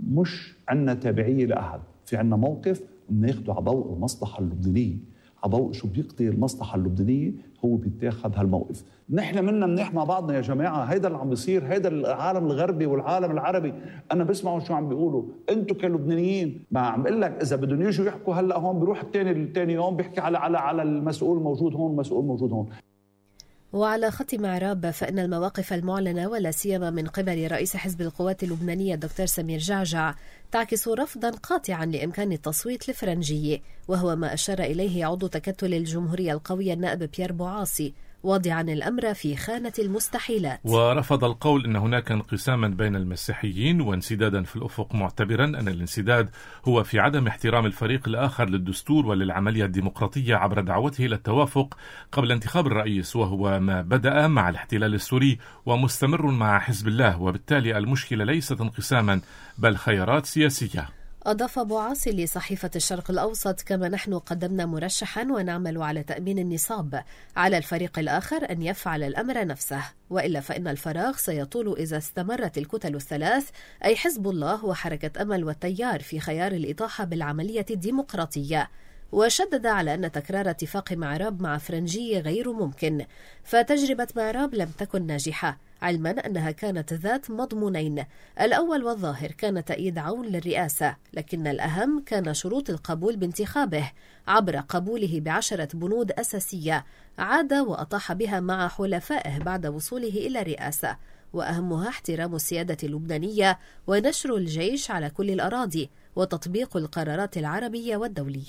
مش عندنا تابعيه لاحد، في عندنا موقف بناخده على ضوء المصلحه اللبنانيه، على ضوء شو بيقضي المصلحه اللبنانيه هو بيتاخذ هالموقف. نحن منا منيح مع بعضنا يا جماعه، هيدا اللي عم بيصير، هيدا العالم الغربي والعالم العربي، انا بسمعوا شو عم بيقولوا، انتم كلبنانيين ما عم بقول لك اذا بدهم يجوا يحكوا هلا هون بيروح الثاني الثاني يوم بيحكي على على على المسؤول موجود هون المسؤول موجود هون. وعلى خط معراب فإن المواقف المعلنة ولا سيما من قبل رئيس حزب القوات اللبنانية الدكتور سمير جعجع تعكس رفضا قاطعا لإمكان التصويت لفرنجية، وهو ما أشار إليه عضو تكتل الجمهورية القوية النائب بيير بوعاصي، واضعا الأمر في خانة المستحيلات. ورفض القول أن هناك انقساما بين المسيحيين وانسدادا في الأفق، معتبرا أن الانسداد هو في عدم احترام الفريق الآخر للدستور وللعملية الديمقراطية عبر دعوته إلى التوافق قبل انتخاب الرئيس، وهو ما بدأ مع الاحتلال السوري ومستمر مع حزب الله، وبالتالي المشكلة ليست انقساما بل خيارات سياسية. أضاف بوعاصي لصحيفة الشرق الأوسط: كما نحن قدمنا مرشحا ونعمل على تأمين النصاب، على الفريق الآخر أن يفعل الأمر نفسه، وإلا فإن الفراغ سيطول إذا استمرت الكتل الثلاث أي حزب الله وحركة أمل والتيار في خيار الإطاحة بالعملية الديمقراطية. وشدد على أن تكرار اتفاق معراب مع فرنجية غير ممكن، فتجربة معراب لم تكن ناجحة، علما أنها كانت ذات مضمونين، الأول والظاهر كان تأييد عون للرئاسة، لكن الأهم كان شروط القبول بانتخابه عبر قبوله بعشرة بنود أساسية عاد وأطاح بها مع حلفائه بعد وصوله إلى الرئاسة، وأهمها احترام السيادة اللبنانية ونشر الجيش على كل الأراضي وتطبيق القرارات العربية والدولية.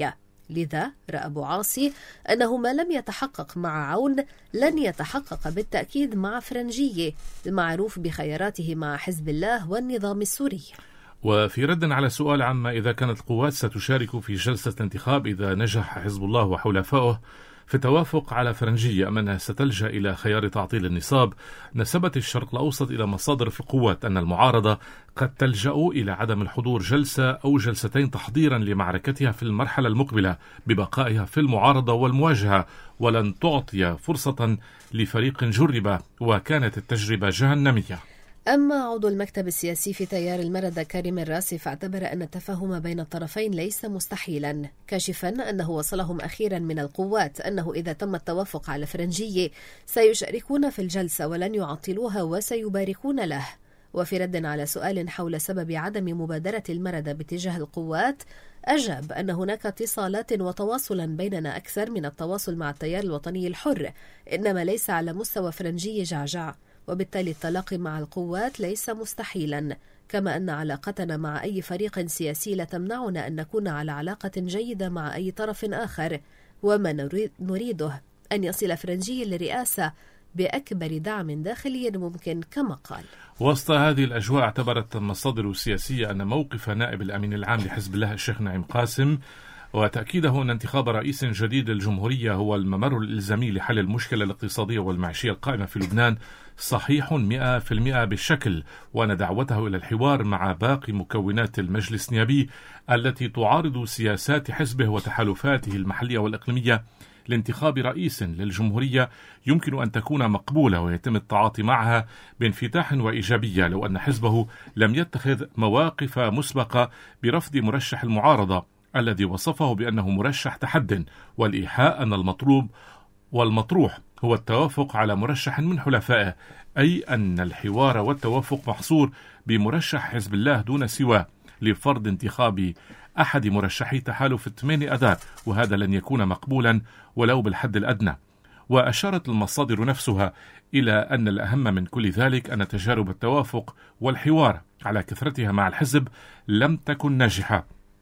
لذا رأى أبو عاصي أنه ما لم يتحقق مع عون لن يتحقق بالتأكيد مع فرنجية المعروف بخياراته مع حزب الله والنظام السوري. وفي رد على سؤال عما إذا كانت القوات ستشارك في جلسة الانتخاب إذا نجح حزب الله وحلفائه في التوافق على فرنجية أم أنها ستلجأ إلى خيار تعطيل النصاب، نسبت الشرق الأوسط إلى مصادر في القوات أن المعارضة قد تلجأ إلى عدم الحضور جلسة أو جلستين تحضيرا لمعركتها في المرحلة المقبلة ببقائها في المعارضة والمواجهة، ولن تعطي فرصة لفريق جرب وكانت التجربة جهنمية. أما عضو المكتب السياسي في تيار المردة كريم الراسي فاعتبر أن التفاهم بين الطرفين ليس مستحيلا، كاشفا أنه وصلهم أخيرا من القوات أنه إذا تم التوافق على فرنجية سيشاركون في الجلسة ولن يعطلوها وسيباركون له. وفي رد على سؤال حول سبب عدم مبادرة المردة باتجاه القوات أجاب أن هناك اتصالات وتواصلا بيننا أكثر من التواصل مع التيار الوطني الحر، إنما ليس على مستوى فرنجية جعجع، وبالتالي التلاقي مع القوات ليس مستحيلا، كما أن علاقتنا مع أي فريق سياسي لا تمنعنا أن نكون على علاقة جيدة مع أي طرف آخر، وما نريد نريده أن يصل فرنجي للرئاسة بأكبر دعم داخلي ممكن كما قال. وسط هذه الأجواء اعتبرت المصادر السياسية أن موقف نائب الأمين العام لحزب الله الشيخ نعيم قاسم وتأكيده أن انتخاب رئيس جديد للجمهورية هو الممر الإلزامي لحل المشكلة الاقتصادية والمعيشية القائمة في لبنان صحيح مئة في المئة بالشكل، وأن دعوته إلى الحوار مع باقي مكونات المجلس النيابي التي تعارض سياسات حزبه وتحالفاته المحلية والإقليمية لانتخاب رئيس للجمهورية يمكن أن تكون مقبولة ويتم التعاطي معها بانفتاح وإيجابية لو أن حزبه لم يتخذ مواقف مسبقة برفض مرشح المعارضة الذي وصفه بأنه مرشح تحد، والإيحاء أن المطلوب والمطروح هو التوافق على مرشح من حلفائه، أي أن الحوار والتوافق محصور بمرشح حزب الله دون سواه لفرض انتخاب أحد مرشحي تحالف ثمانية أذار، وهذا لن يكون مقبولا ولو بالحد الأدنى. وأشارت المصادر نفسها إلى أن الأهم من كل ذلك أن تجارب التوافق والحوار على كثرتها مع الحزب لم تكن ناجحة،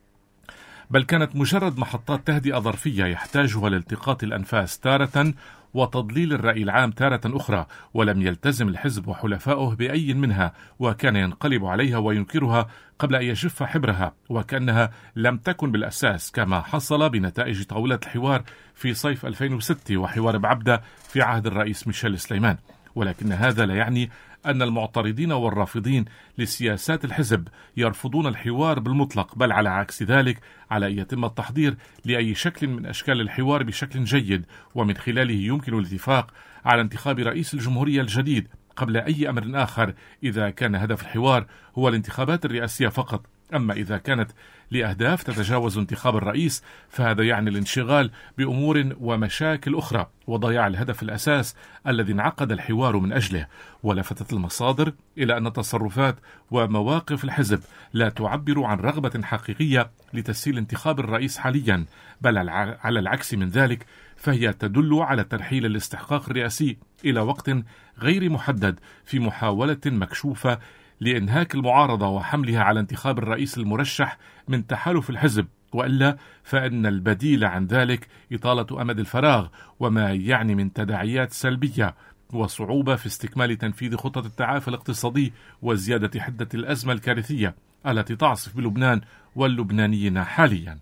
بل كانت مجرد محطات تهدئة ظرفية يحتاجها لالتقاط الأنفاس تارة وتضليل الرأي العام تارة أخرى، ولم يلتزم الحزب وحلفائه بأي منها، وكان ينقلب عليها وينكرها قبل أن يجف حبرها وكأنها لم تكن بالأساس، كما حصل بنتائج طاولة الحوار في صيف ألفين وستة وحوار بعبدة في عهد الرئيس ميشيل سليمان. ولكن هذا لا يعني أن المعترضين والرافضين لسياسات الحزب يرفضون الحوار بالمطلق، بل على عكس ذلك على أن يتم التحضير لأي شكل من أشكال الحوار بشكل جيد، ومن خلاله يمكن الاتفاق على انتخاب رئيس الجمهورية الجديد قبل أي أمر آخر إذا كان هدف الحوار هو الانتخابات الرئاسية فقط. أما إذا كانت لأهداف تتجاوز انتخاب الرئيس فهذا يعني الانشغال بأمور ومشاكل أخرى وضياع الهدف الأساس الذي انعقد الحوار من أجله. ولفتت المصادر إلى أن تصرفات ومواقف الحزب لا تعبر عن رغبة حقيقية لتسهيل انتخاب الرئيس حاليا، بل على العكس من ذلك فهي تدل على ترحيل الاستحقاق الرئاسي إلى وقت غير محدد في محاولة مكشوفة لإنهاك المعارضة وحملها على انتخاب الرئيس المرشح من تحالف الحزب، وإلا فإن البديل عن ذلك إطالة أمد الفراغ وما يعني من تداعيات سلبية وصعوبة في استكمال تنفيذ خطة التعافي الاقتصادي وزيادة حدة الأزمة الكارثية التي تعصف بلبنان واللبنانيين حاليا.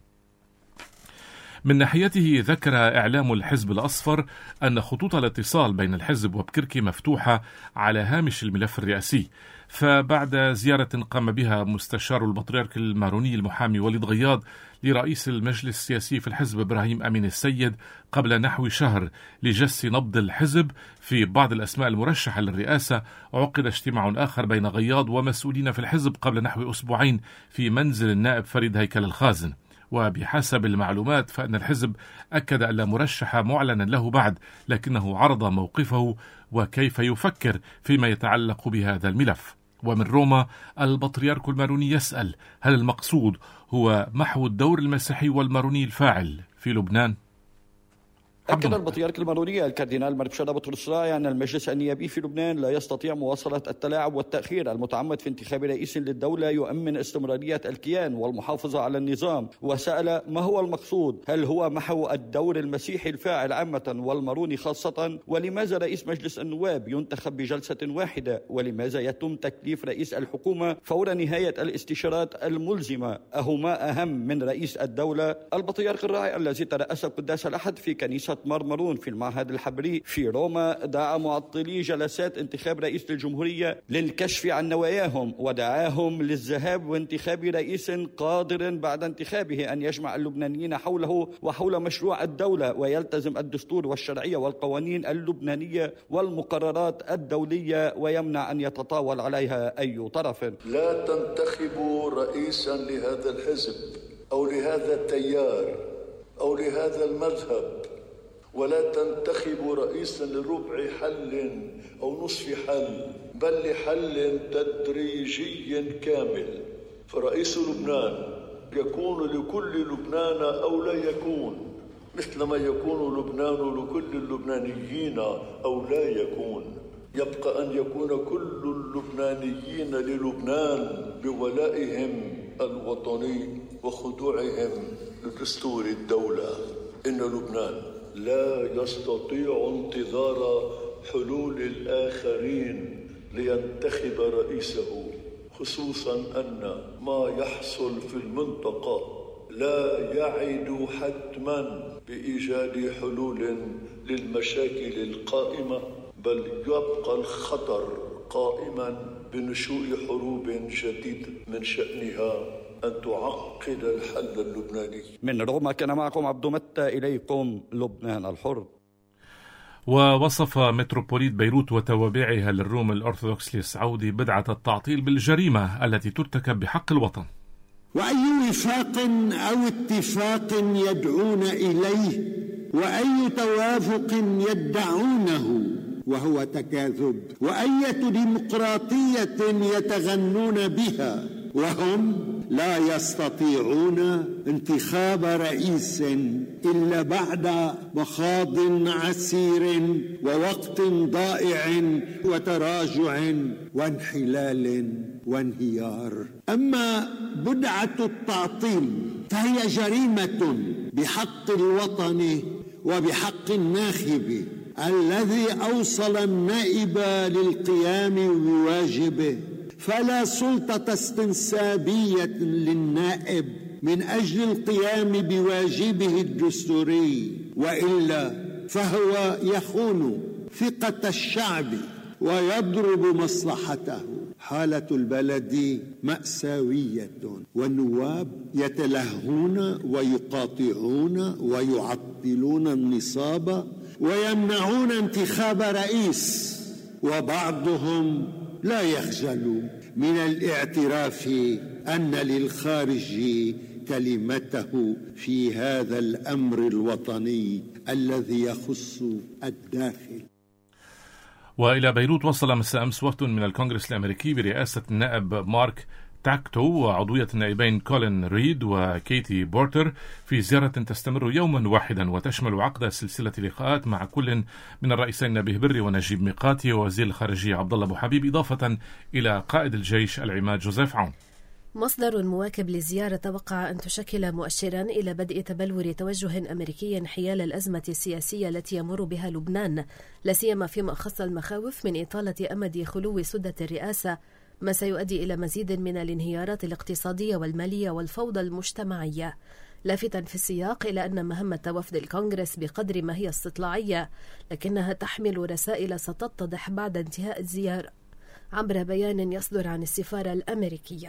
من ناحيته ذكر إعلام الحزب الأصفر أن خطوط الاتصال بين الحزب وبكركي مفتوحة على هامش الملف الرئاسي، فبعد زيارة قام بها مستشار البطريرك الماروني المحامي وليد غياض لرئيس المجلس السياسي في الحزب إبراهيم أمين السيد قبل نحو شهر لجس نبض الحزب في بعض الأسماء المرشحة للرئاسة، عقد اجتماع آخر بين غياض ومسؤولين في الحزب قبل نحو أسبوعين في منزل النائب فريد هيكل الخازن. وبحسب المعلومات فإن الحزب أكد أن لا مرشح معلنا له بعد، لكنه عرض موقفه وكيف يفكر فيما يتعلق بهذا الملف. ومن روما البطريرك الماروني يسأل: هل المقصود هو محو الدور المسيحي والماروني الفاعل في لبنان؟ أكد البطريرك المارونية الكاردينال مربشاد بطرس راعي أن المجلس النيابي في لبنان لا يستطيع مواصلة التلاعب والتأخير المتعمد في انتخاب رئيس للدولة يؤمن استمرارية الكيان والمحافظة على النظام، وسأل ما هو المقصود؟ هل هو محو الدور المسيحي الفاعل عامة والماروني خاصة؟ ولماذا رئيس مجلس النواب ينتخب بجلسة واحدة؟ ولماذا يتم تكليف رئيس الحكومة فور نهاية الاستشارات الملزمة؟ أهما أهم من رئيس الدولة؟ البطريرك الراعي الذي ترأس قداس الأحد في كنيسة مرمرون في المعهد الحبري في روما دعا معطلي جلسات انتخاب رئيس الجمهورية للكشف عن نواياهم، ودعاهم للذهاب وانتخاب رئيس قادر بعد انتخابه أن يجمع اللبنانيين حوله وحول مشروع الدولة ويلتزم الدستور والشرعية والقوانين اللبنانية والمقررات الدولية ويمنع أن يتطاول عليها أي طرف. لا تنتخبوا رئيسا لهذا الحزب أو لهذا التيار أو لهذا المذهب، ولا تنتخبوا رئيسا لربع حل أو نصف حل، بل لحل تدريجي كامل. فرئيس لبنان يكون لكل لبنان أو لا يكون، مثلما يكون لبنان لكل اللبنانيين أو لا يكون. يبقى أن يكون كل اللبنانيين للبنان بولائهم الوطني وخضوعهم لدستور الدولة. إن لبنان لا يستطيع انتظار حلول الآخرين لينتخب رئيسه، خصوصا أن ما يحصل في المنطقة لا يعد حتما بإيجاد حلول للمشاكل القائمة، بل يبقى الخطر قائما بنشوء حروب جديدة من شأنها أن تعقد الحل اللبناني. من روما كان معكم عبد متى، إليكم لبنان الحر. ووصف متروبوليت بيروت وتوابعها للروم الأرثوذكس السعودي بدعة التعطيل بالجريمة التي ترتكب بحق الوطن. وأي وفاق أو اتفاق يدعون إليه وأي توافق يدعونه وهو تكاذب، وأية ديمقراطية يتغنون بها وهم لا يستطيعون انتخاب رئيس إلا بعد مخاض عسير ووقت ضائع وتراجع وانحلال وانهيار. أما بدعة التعطيل فهي جريمة بحق الوطن وبحق الناخب الذي أوصل النائب للقيام بواجبه، فلا سلطة استنسابية للنائب من أجل القيام بواجبه الدستوري، وإلا فهو يخون ثقة الشعب ويضرب مصلحته. حالة البلد مأساوية، والنواب يتلهون ويقاطعون ويعطلون النصاب ويمنعون انتخاب رئيس، وبعضهم لا يخجل من الاعتراف أن للخارج كلمته في هذا الأمر الوطني الذي يخص الداخل. وإلى بيروت وصل مساء أمس وفد من الكونغرس الأمريكي برئاسة النائب مارك تاكتو وعضوية النائبين كولين ريد وكيتي بورتر في زيارة تستمر يوما واحدا وتشمل عقد سلسلة لقاءات مع كل من الرئيسين نبيه بري ونجيب ميقاتي ووزير الخارجية عبد الله أبو حبيب، إضافة إلى قائد الجيش العماد جوزيف عون. مصدر مواكب للزيارة توقع أن تشكل مؤشرا إلى بدء تبلور توجه أمريكي حيال الأزمة السياسية التي يمر بها لبنان، لا سيما فيما خص المخاوف من إطالة أمد خلو سدة الرئاسة، ما سيؤدي إلى مزيد من الانهيارات الاقتصادية والمالية والفوضى المجتمعية. لافتا في السياق إلى أن مهمة وفد الكونغرس بقدر ما هي استطلاعية، لكنها تحمل رسائل ستتضح بعد انتهاء الزيارة عبر بيان يصدر عن السفارة الأمريكية.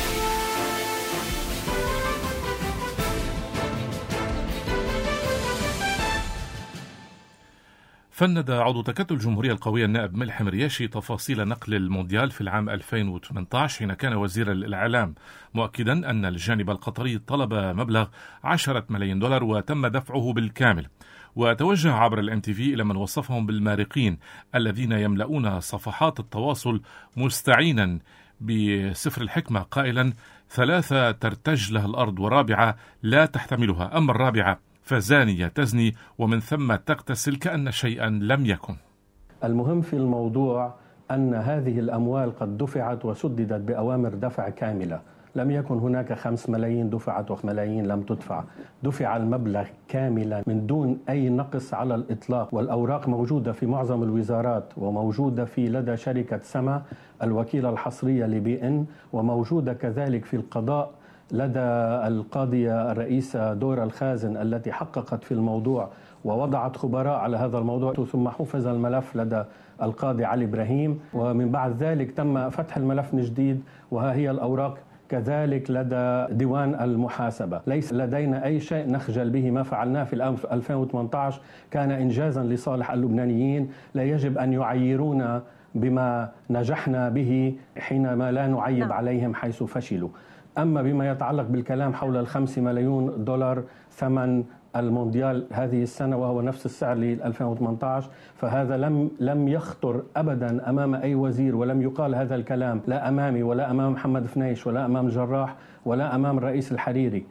فند عضو تكتل الجمهورية القوية النائب ملحم رياشي تفاصيل نقل المونديال في العام ألفين وثمانية عشر حين كان وزير الإعلام، مؤكدا أن الجانب القطري طلب مبلغ عشرة ملايين دولار وتم دفعه بالكامل. وتوجه عبر الام تي في إلى من وصفهم بالمارقين الذين يملؤون صفحات التواصل مستعينا بسفر الحكمة قائلا: ثلاثة ترتج لها الأرض ورابعة لا تحتملها، أما الرابعة فزانية تزني ومن ثم تغتسل كأن شيئا لم يكن. المهم في الموضوع أن هذه الأموال قد دفعت وسددت بأوامر دفع كاملة. لم يكن هناك خمس ملايين دفعت وملايين لم تدفع، دفع المبلغ كاملا من دون أي نقص على الإطلاق، والأوراق موجودة في معظم الوزارات وموجودة في لدى شركة سما الوكيلة الحصرية لبي إن، وموجودة كذلك في القضاء لدى القاضية الرئيسة دورة الخازن التي حققت في الموضوع ووضعت خبراء على هذا الموضوع، ثم حفظ الملف لدى القاضي علي إبراهيم، ومن بعد ذلك تم فتح الملف من جديد، وها هي الأوراق كذلك لدى ديوان المحاسبة. ليس لدينا أي شيء نخجل به. ما فعلناه في العام ألفين وثمانية عشر كان إنجازا لصالح اللبنانيين، لا يجب أن يعيرونا بما نجحنا به حينما لا نعيب عليهم حيث فشلوا. أما بما يتعلق بالكلام حول الخمسة مليون دولار ثمن المونديال هذه السنة وهو نفس السعر ل ألفين وثمانية عشر، فهذا لم لم يخطر أبدا أمام أي وزير، ولم يقال هذا الكلام لا أمامي ولا أمام محمد فنيش ولا أمام الجراح ولا أمام الرئيس الحريري.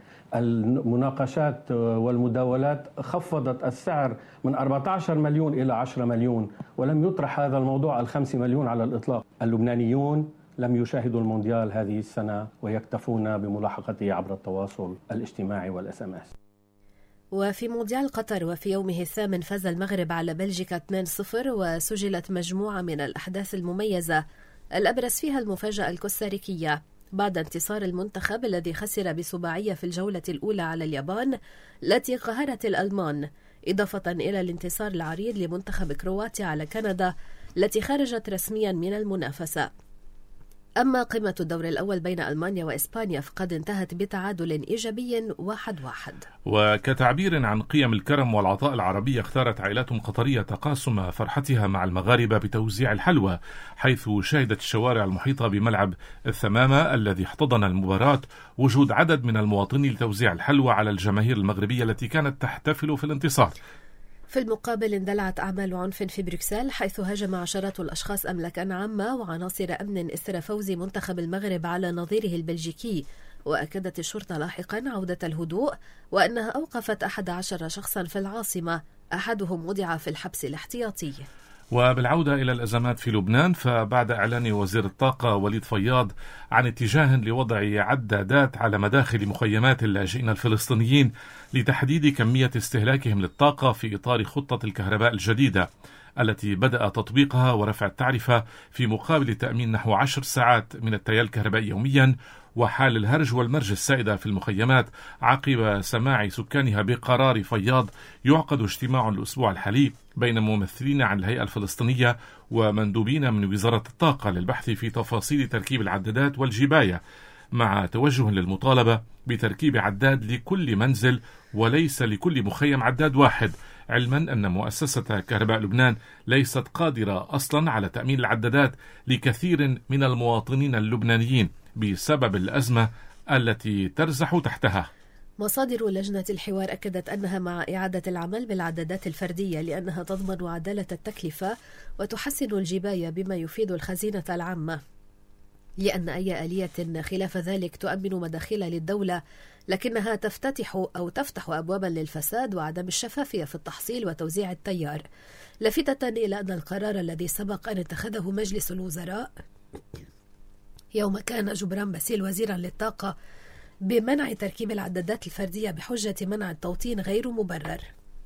المناقشات والمداولات خفضت السعر من أربعة عشر مليون إلى عشرة مليون، ولم يطرح هذا الموضوع الخمسة مليون على الإطلاق. اللبنانيون لم يشاهدوا المونديال هذه السنة ويكتفون بملاحقته عبر التواصل الاجتماعي والإس إم إس. وفي مونديال قطر وفي يومه الثامن فاز المغرب على بلجيكا اثنين صفر، وسجلت مجموعة من الأحداث المميزة الأبرز فيها المفاجأة الكوستاريكية بعد انتصار المنتخب الذي خسر بسباعية في الجولة الأولى على اليابان التي قهرت الألمان، إضافة إلى الانتصار العريض لمنتخب كرواتيا على كندا التي خرجت رسميا من المنافسة. أما قمة الدور الأول بين ألمانيا وإسبانيا فقد انتهت بتعادل إيجابي واحد واحد. وكتعبير عن قيم الكرم والعطاء العربية، اختارت عائلات قطرية تقاسم فرحتها مع المغاربة بتوزيع الحلوى، حيث شهدت الشوارع المحيطة بملعب الثمامة الذي احتضن المباراة وجود عدد من المواطنين لتوزيع الحلوى على الجماهير المغربية التي كانت تحتفل في الانتصار. في المقابل اندلعت أعمال عنف في بروكسل، حيث هاجم عشرات الأشخاص أملاكا عامة وعناصر أمن إثر فوز منتخب المغرب على نظيره البلجيكي. وأكدت الشرطة لاحقا عودة الهدوء وأنها أوقفت أحد عشر شخصا في العاصمة، أحدهم وضع في الحبس الاحتياطي. وبالعودة إلى الأزمات في لبنان، فبعد إعلان وزير الطاقة وليد فياض عن اتجاه لوضع عدادات على مداخل مخيمات اللاجئين الفلسطينيين لتحديد كمية استهلاكهم للطاقة في إطار خطة الكهرباء الجديدة التي بدأ تطبيقها ورفع التعرفة في مقابل تأمين نحو عشر ساعات من التيار الكهربائي يوميا، وحال الهرج والمرج السائدة في المخيمات عقب سماع سكانها بقرار فياض، يعقد اجتماع الأسبوع الحالي بين ممثلين عن الهيئة الفلسطينية ومندوبين من وزارة الطاقة للبحث في تفاصيل تركيب العدادات والجباية، مع توجه للمطالبة بتركيب عداد لكل منزل وليس لكل مخيم عداد واحد، علما أن مؤسسة كهرباء لبنان ليست قادرة أصلا على تأمين العدادات لكثير من المواطنين اللبنانيين بسبب الأزمة التي ترزح تحتها. مصادر لجنة الحوار أكدت أنها مع إعادة العمل بالعدادات الفردية لأنها تضمن عدالة التكلفة وتحسن الجباية بما يفيد الخزينة العامة، لأن أي آلية خلاف ذلك تؤمن مداخل للدولة لكنها تفتتح أو تفتح أبوابا للفساد وعدم الشفافية في التحصيل وتوزيع التيار، لافتة إلى أن القرار الذي سبق أن اتخذه مجلس الوزراء يوم كان جبران باسيل وزيرا للطاقة بمنع تركيب العدادات الفردية بحجة منع التوطين غير مبرر.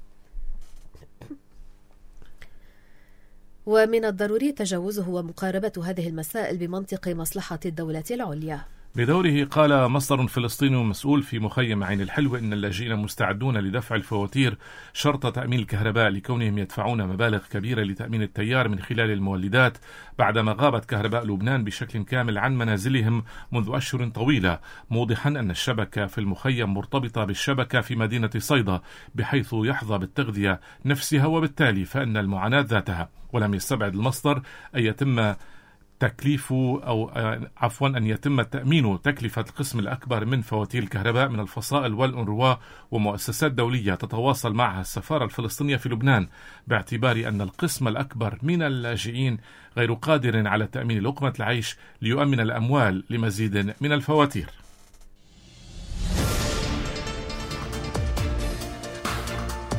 ومن الضروري تجاوزه ومقاربة هذه المسائل بمنطق مصلحة الدولة العليا. بدوره قال مصدر فلسطيني مسؤول في مخيم عين الحلوة إن اللاجئين مستعدون لدفع الفواتير شرط تأمين الكهرباء لكونهم يدفعون مبالغ كبيرة لتأمين التيار من خلال المولدات بعدما غابت كهرباء لبنان بشكل كامل عن منازلهم منذ أشهر طويلة، موضحا أن الشبكة في المخيم مرتبطة بالشبكة في مدينة صيدا بحيث يحظى بالتغذية نفسها، وبالتالي فإن المعاناة ذاتها. ولم يستبعد المصدر أن يتم تكليف أو عفوا أن يتم تأمين تكلفة القسم الأكبر من فواتير الكهرباء من الفصائل والأنروا ومؤسسات دولية تتواصل معها السفارة الفلسطينية في لبنان، باعتبار أن القسم الأكبر من اللاجئين غير قادر على تأمين لقمة العيش ليؤمن الأموال لمزيد من الفواتير.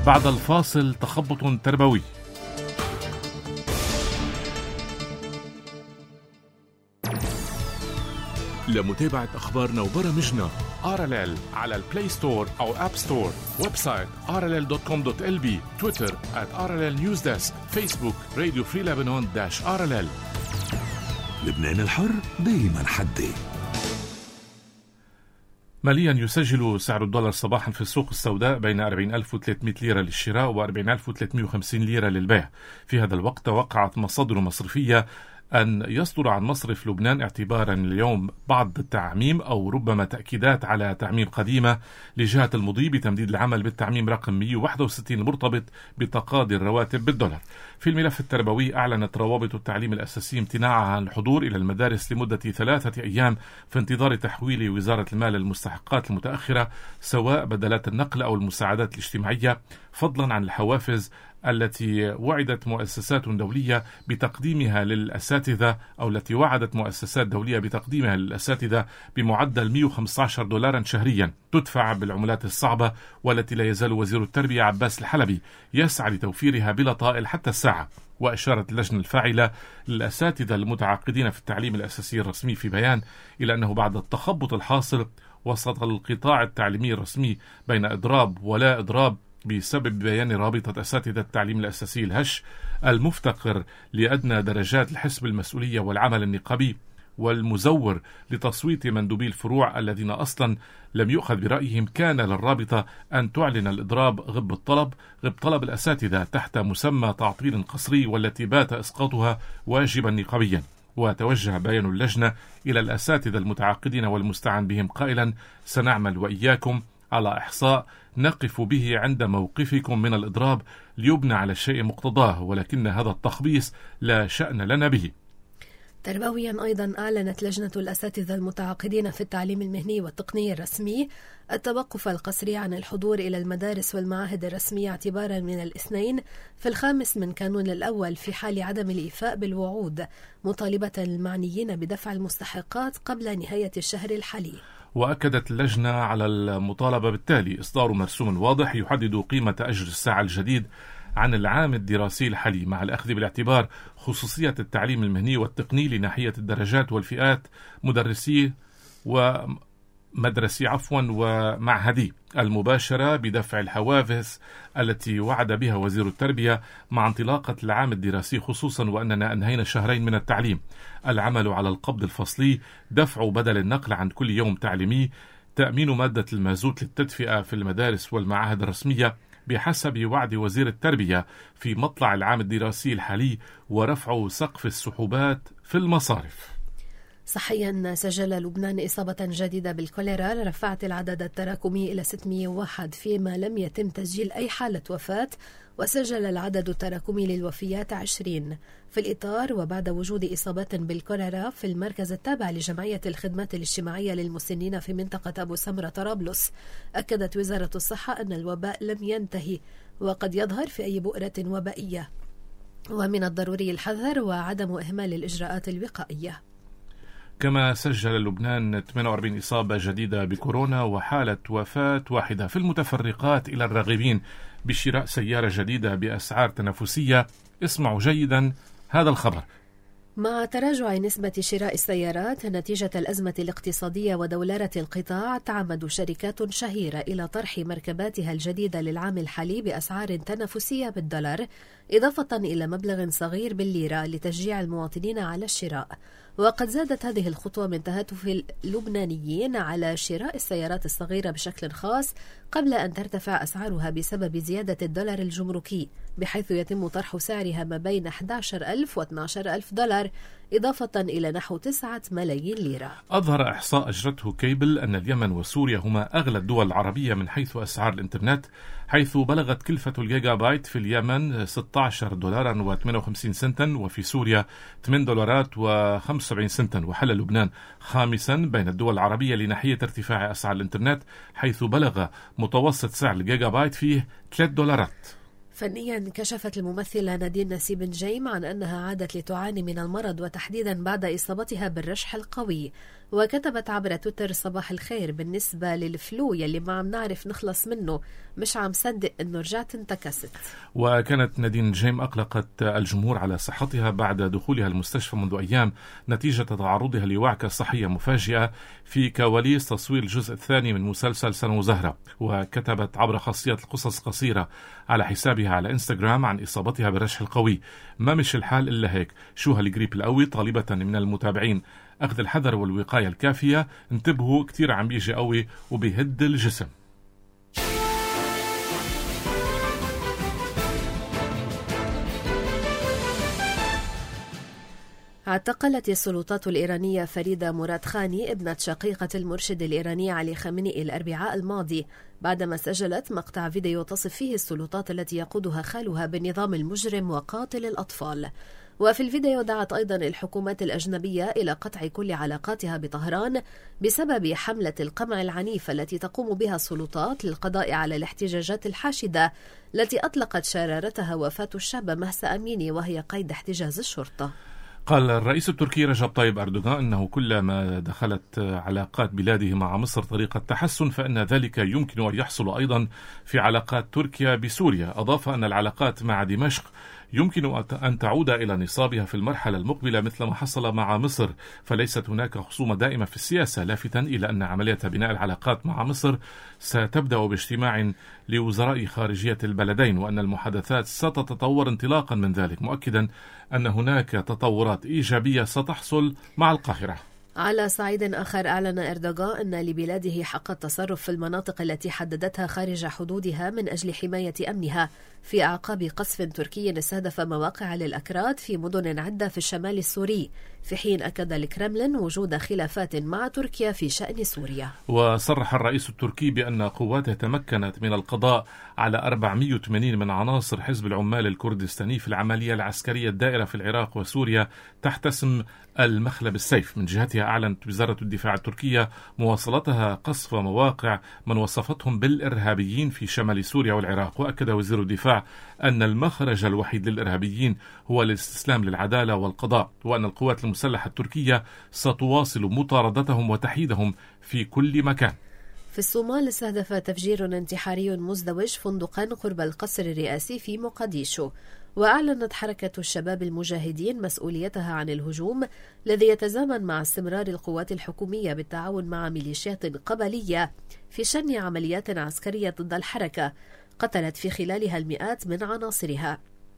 بعد الفاصل تخبط تربوي. لمتابعة أخبارنا وبرامجنا آر إل إل على البلاي ستور أو أب ستور، ويب سايت آر إل إل دوت كوم دوت إل بي، تويتر آت آر إل إل نيوز ديسك، فيسبوك راديو فري لبنان داش آر إل إل. لبنان الحر دايما حدي. ماليا يسجل سعر الدولار صباحا في السوق السوداء بين أربعين ألف وثلاثمئة ليرة للشراء وأربعين ألف وثلاثمئة وخمسين ليرة للبيع. في هذا الوقت توقعت مصادر مصرفية أن يصدر عن مصرف لبنان اعتبارا اليوم بعض التعميم أو ربما تأكيدات على تعميم قديمة لجهة المضي بتمديد العمل بالتعميم رقم مئة وواحد وستين المرتبط بتقاضي الرواتب بالدولار. في الملف التربوي أعلنت روابط التعليم الأساسي امتناعها عن الحضور إلى المدارس لمدة ثلاثة أيام في انتظار تحويل وزارة المال المستحقات المتأخرة سواء بدلات النقل أو المساعدات الاجتماعية، فضلا عن الحوافز التي وعدت مؤسسات دولية بتقديمها للأساتذة أو التي وعدت مؤسسات دولية بتقديمها للأساتذة بمعدل مئة وخمسة عشر دولارا شهريا تدفع بالعملات الصعبة، والتي لا يزال وزير التربية عباس الحلبي يسعى لتوفيرها بلا طائل حتى الساعة. وأشارت اللجنة الفاعلة للأساتذة المتعاقدين في التعليم الأساسي الرسمي في بيان إلى أنه بعد التخبط الحاصل وسط القطاع التعليمي الرسمي بين إضراب ولا إضراب بسبب بيان رابطة أساتذة التعليم الأساسي الهش المفتقر لأدنى درجات الحسب المسؤولية والعمل النقابي والمزور لتصويت مندوبي الفروع الذين أصلا لم يؤخذ برأيهم، كان للرابطة أن تعلن الإضراب غب الطلب غب طلب الأساتذة تحت مسمى تعطيل قصري، والتي بات إسقاطها واجبا نقابيا. وتوجه بيان اللجنة إلى الأساتذة المتعاقدين والمستعان بهم قائلا: سنعمل وإياكم على إحصاء نقف به عند موقفكم من الإضراب ليبنى على الشيء مقتضاه، ولكن هذا التخبيص لا شأن لنا به. تربويا أيضا أعلنت لجنة الأساتذة المتعاقدين في التعليم المهني والتقني الرسمي التوقف القسري عن الحضور إلى المدارس والمعاهد الرسمية اعتبارا من الاثنين في الخامس من كانون الأول في حال عدم الإيفاء بالوعود، مطالبة المعنيين بدفع المستحقات قبل نهاية الشهر الحالي. وأكدت اللجنة على المطالبة بالتالي إصدار مرسوم واضح يحدد قيمة أجر الساعة الجديد عن العام الدراسي الحالي، مع الأخذ بالاعتبار خصوصية التعليم المهني والتقني لناحية الدرجات والفئات مدرسي ومدرسي عفوا ومعهدي، المباشرة بدفع الحوافز التي وعد بها وزير التربية مع انطلاقة العام الدراسي، خصوصا وأننا أنهينا شهرين من التعليم، العمل على القبض الفصلي، دفع بدل النقل عن كل يوم تعليمي، تأمين مادة المازوت للتدفئة في المدارس والمعاهد الرسمية بحسب وعد وزير التربية في مطلع العام الدراسي الحالي، ورفع سقف السحوبات في المصارف. صحيا سجل لبنان إصابة جديدة بالكوليرا رفعت العدد التراكمي إلى ستمئة وواحد، فيما لم يتم تسجيل أي حالة وفاة، وسجل العدد التراكمي للوفيات عشرين. في الإطار وبعد وجود إصابات بالكوليرا في المركز التابع لجمعية الخدمات الاجتماعية للمسنين في منطقة أبو سمرة طرابلس، أكدت وزارة الصحة أن الوباء لم ينتهي وقد يظهر في أي بؤرة وبائية، ومن الضروري الحذر وعدم إهمال الإجراءات الوقائية. كما سجل لبنان ثمانية وأربعين إصابة جديدة بكورونا وحالة وفاة واحدة. في المتفرقات إلى الراغبين بشراء سيارة جديدة بأسعار تنافسية، اسمعوا جيدا هذا الخبر. مع تراجع نسبة شراء السيارات نتيجة الأزمة الاقتصادية ودولارة القطاع، تعمد شركات شهيرة إلى طرح مركباتها الجديدة للعام الحالي بأسعار تنافسية بالدولار، إضافة إلى مبلغ صغير بالليرة لتشجيع المواطنين على الشراء. وقد زادت هذه الخطوة من تهاتف اللبنانيين على شراء السيارات الصغيرة بشكل خاص قبل أن ترتفع أسعارها بسبب زيادة الدولار الجمركي، بحيث يتم طرح سعرها ما بين أحد عشر ألف واثني عشر ألف دولار، إضافة إلى نحو تسعة ملايين ليرة. أظهر إحصاء أجرته كيبل أن اليمن وسوريا هما أغلى الدول العربية من حيث أسعار الإنترنت، حيث بلغت كلفة الجيجا بايت في اليمن ستة عشر دولارا وثمانية وخمسين سنتا، وفي سوريا ثمانية دولارات وخمسة وسبعين سنتا. وحل لبنان خامسا بين الدول العربية لناحية ارتفاع أسعار الإنترنت، حيث بلغ متوسط سعر الجيجا بايت فيه ثلاثة دولارات. فنيا كشفت الممثلة نادين نسيب جيم عن أنها عادت لتعاني من المرض، وتحديدا بعد إصابتها بالرشح القوي، وكتبت عبر تويتر: صباح الخير، بالنسبة للفلو يلي ما عم نعرف نخلص منه مش عم صدق انه رجعت انتكست. وكانت نادين جيم أقلقت الجمهور على صحتها بعد دخولها المستشفى منذ أيام نتيجة تعرضها لوعكة صحية مفاجئة في كواليس تصوير الجزء الثاني من مسلسل سنة وزهرة. وكتبت عبر خاصية القصص قصيرة على حسابها على انستغرام عن إصابتها بالرشح القوي: ما مش الحال إلا هيك، شو هالجريب القوي، طالبة من المتابعين أخذ الحذر والوقاية الكافية، انتبهوا كتير عم بيجي قوي وبيهد الجسم. اعتقلت السلطات الإيرانية فريدة مراد خاني ابنة شقيقة المرشد الإيراني علي خامنئي الأربعاء الماضي بعدما سجلت مقطع فيديو تصف فيه السلطات التي يقودها خالها بالنظام المجرم وقاتل الأطفال. وفي الفيديو دعت أيضا الحكومات الأجنبية إلى قطع كل علاقاتها بطهران بسبب حملة القمع العنيفة التي تقوم بها السلطات للقضاء على الاحتجاجات الحاشدة التي أطلقت شرارتها وفاة الشابة مهسا أميني وهي قيد احتجاز الشرطة. قال الرئيس التركي رجب طيب أردوغان أنه كلما دخلت علاقات بلاده مع مصر طريقة تحسن فإن ذلك يمكن أن يحصل أيضا في علاقات تركيا بسوريا. أضاف أن العلاقات مع دمشق يمكن أن تعود إلى نصابها في المرحلة المقبلة مثل ما حصل مع مصر، فليست هناك خصومة دائمة في السياسة، لافتا إلى أن عملية بناء العلاقات مع مصر ستبدأ باجتماع لوزراء خارجية البلدين، وأن المحادثات ستتطور انطلاقا من ذلك، مؤكدا أن هناك تطورات إيجابية ستحصل مع القاهرة. على صعيد آخر، أعلن إردوغان أن لبلاده حق التصرف في المناطق التي حددتها خارج حدودها من أجل حماية أمنها في أعقاب قصف تركي استهدف مواقع للأكراد في مدن عدة في الشمال السوري، في حين أكد الكرملين وجود خلافات مع تركيا في شأن سوريا. وصرح الرئيس التركي بأن قواته تمكنت من القضاء على أربعمئة وثمانين من عناصر حزب العمال الكردستاني في العملية العسكرية الدائرة في العراق وسوريا تحت اسم المخلب السيف. من جهتها أعلنت وزارة الدفاع التركية مواصلتها قصف مواقع من وصفتهم بالإرهابيين في شمال سوريا والعراق. وأكد وزير الدفاع أن المخرج الوحيد للإرهابيين هو الاستسلام للعدالة والقضاء، وأن القوات المسلحة التركية ستواصل مطاردتهم وتحييدهم في كل مكان. في الصومال، استهدف تفجير انتحاري مزدوج فندقا قرب القصر الرئاسي في مقديشو. وأعلنت حركة الشباب المجاهدين مسؤوليتها عن الهجوم الذي يتزامن مع استمرار القوات الحكومية بالتعاون مع ميليشيات قبلية في شن عمليات عسكرية ضد الحركة قتلت في خلالها المئات من عناصرها.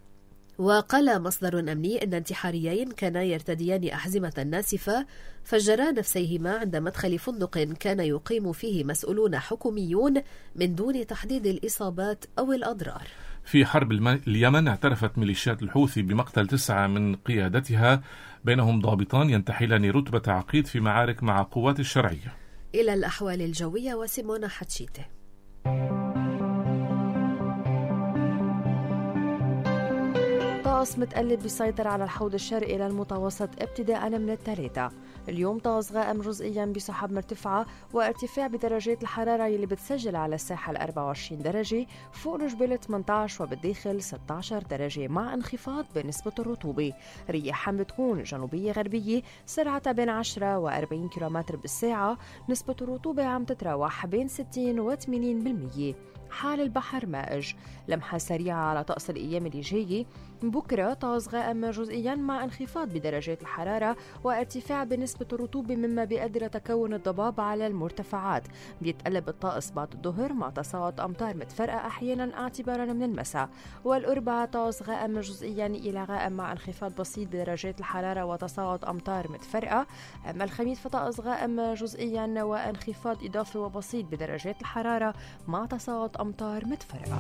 وقال مصدر أمني أن انتحاريين كانا يرتديان أحزمة ناسفة فجرا نفسيهما عند مدخل فندق كان يقيم فيه مسؤولون حكوميون من دون تحديد الإصابات أو الأضرار. في حرب اليمن، اعترفت ميليشيات الحوثي بمقتل تسعة من قيادتها، بينهم ضابطان ينتحلان رتبة عقيد في معارك مع قوات الشرعية. إلى الأحوال الجوية وسيمونا حتشيته. طقس متقلب بيسيطر على الحوض الشرقي للمتوسط ابتداء من الثلاثاء. اليوم طقس غائم جزئيا بسحب مرتفعة وارتفاع بدرجات الحرارة يلي بتسجل على الساحل أربعة وعشرين درجة، فوق الجبال ثمانية عشر وبالداخل ستة عشر درجة، مع انخفاض بنسبة الرطوبة. رياح بتكون جنوبية غربية سرعتها بين عشرة وأربعين كيلومتر بالساعة، نسبة الرطوبة عم تتراوح بين ستين وثمانين بالمية. حال البحر مائج. لمحة سريعة على طقس الأيام اللي جاية. بكرة طقس غائم جزئيا مع انخفاض بدرجات الحرارة وارتفاع بنسبة الرطوبة مما بيقدر تكون الضباب على المرتفعات. بيتقلب الطقس بعد الظهر مع تساقط أمطار متفرقة أحيانا اعتبارا من المساء. والأربعاء طقس غائم جزئيا إلى غائم مع انخفاض بسيط بدرجات الحرارة وتساقط أمطار متفرقة. أما الخميس فطقس غائم جزئيا وانخفاض إضافي وبسيط بدرجات الحرارة مع تساقط أمطار متفرقة.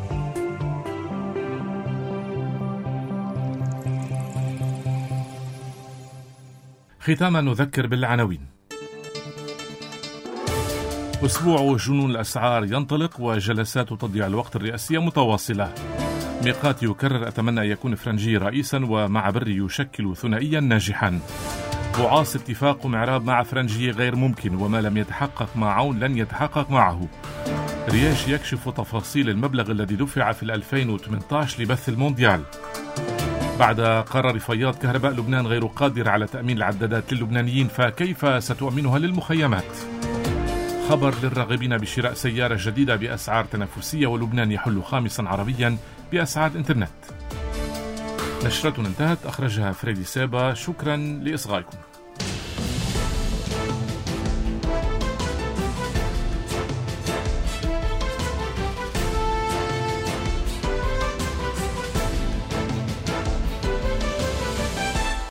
ختاما نذكر بالعناوين. أسبوع جنون الأسعار ينطلق وجلسات تضيع الوقت الرئاسية متواصلة. ميقات يكرر أتمنى أن يكون فرنجي رئيسا ومع بري يشكل ثنائيا ناجحا. بعاص اتفاق معراب مع فرنجي غير ممكن وما لم يتحقق مع عون لن يتحقق معه. رياش يكشف تفاصيل المبلغ الذي دفع في ألفين وثمانية عشر لبث المونديال. بعد قرار فياض كهرباء لبنان غير قادرة على تأمين العدادات للبنانيين، فكيف ستؤمنها للمخيمات؟ خبر للراغبين بشراء سيارة جديدة بأسعار تنافسية، ولبنان يحل خامسا عربيا بأسعار الإنترنت. نشرتنا انتهت، أخرجها فريدي سابا. شكرا لإصغائكم.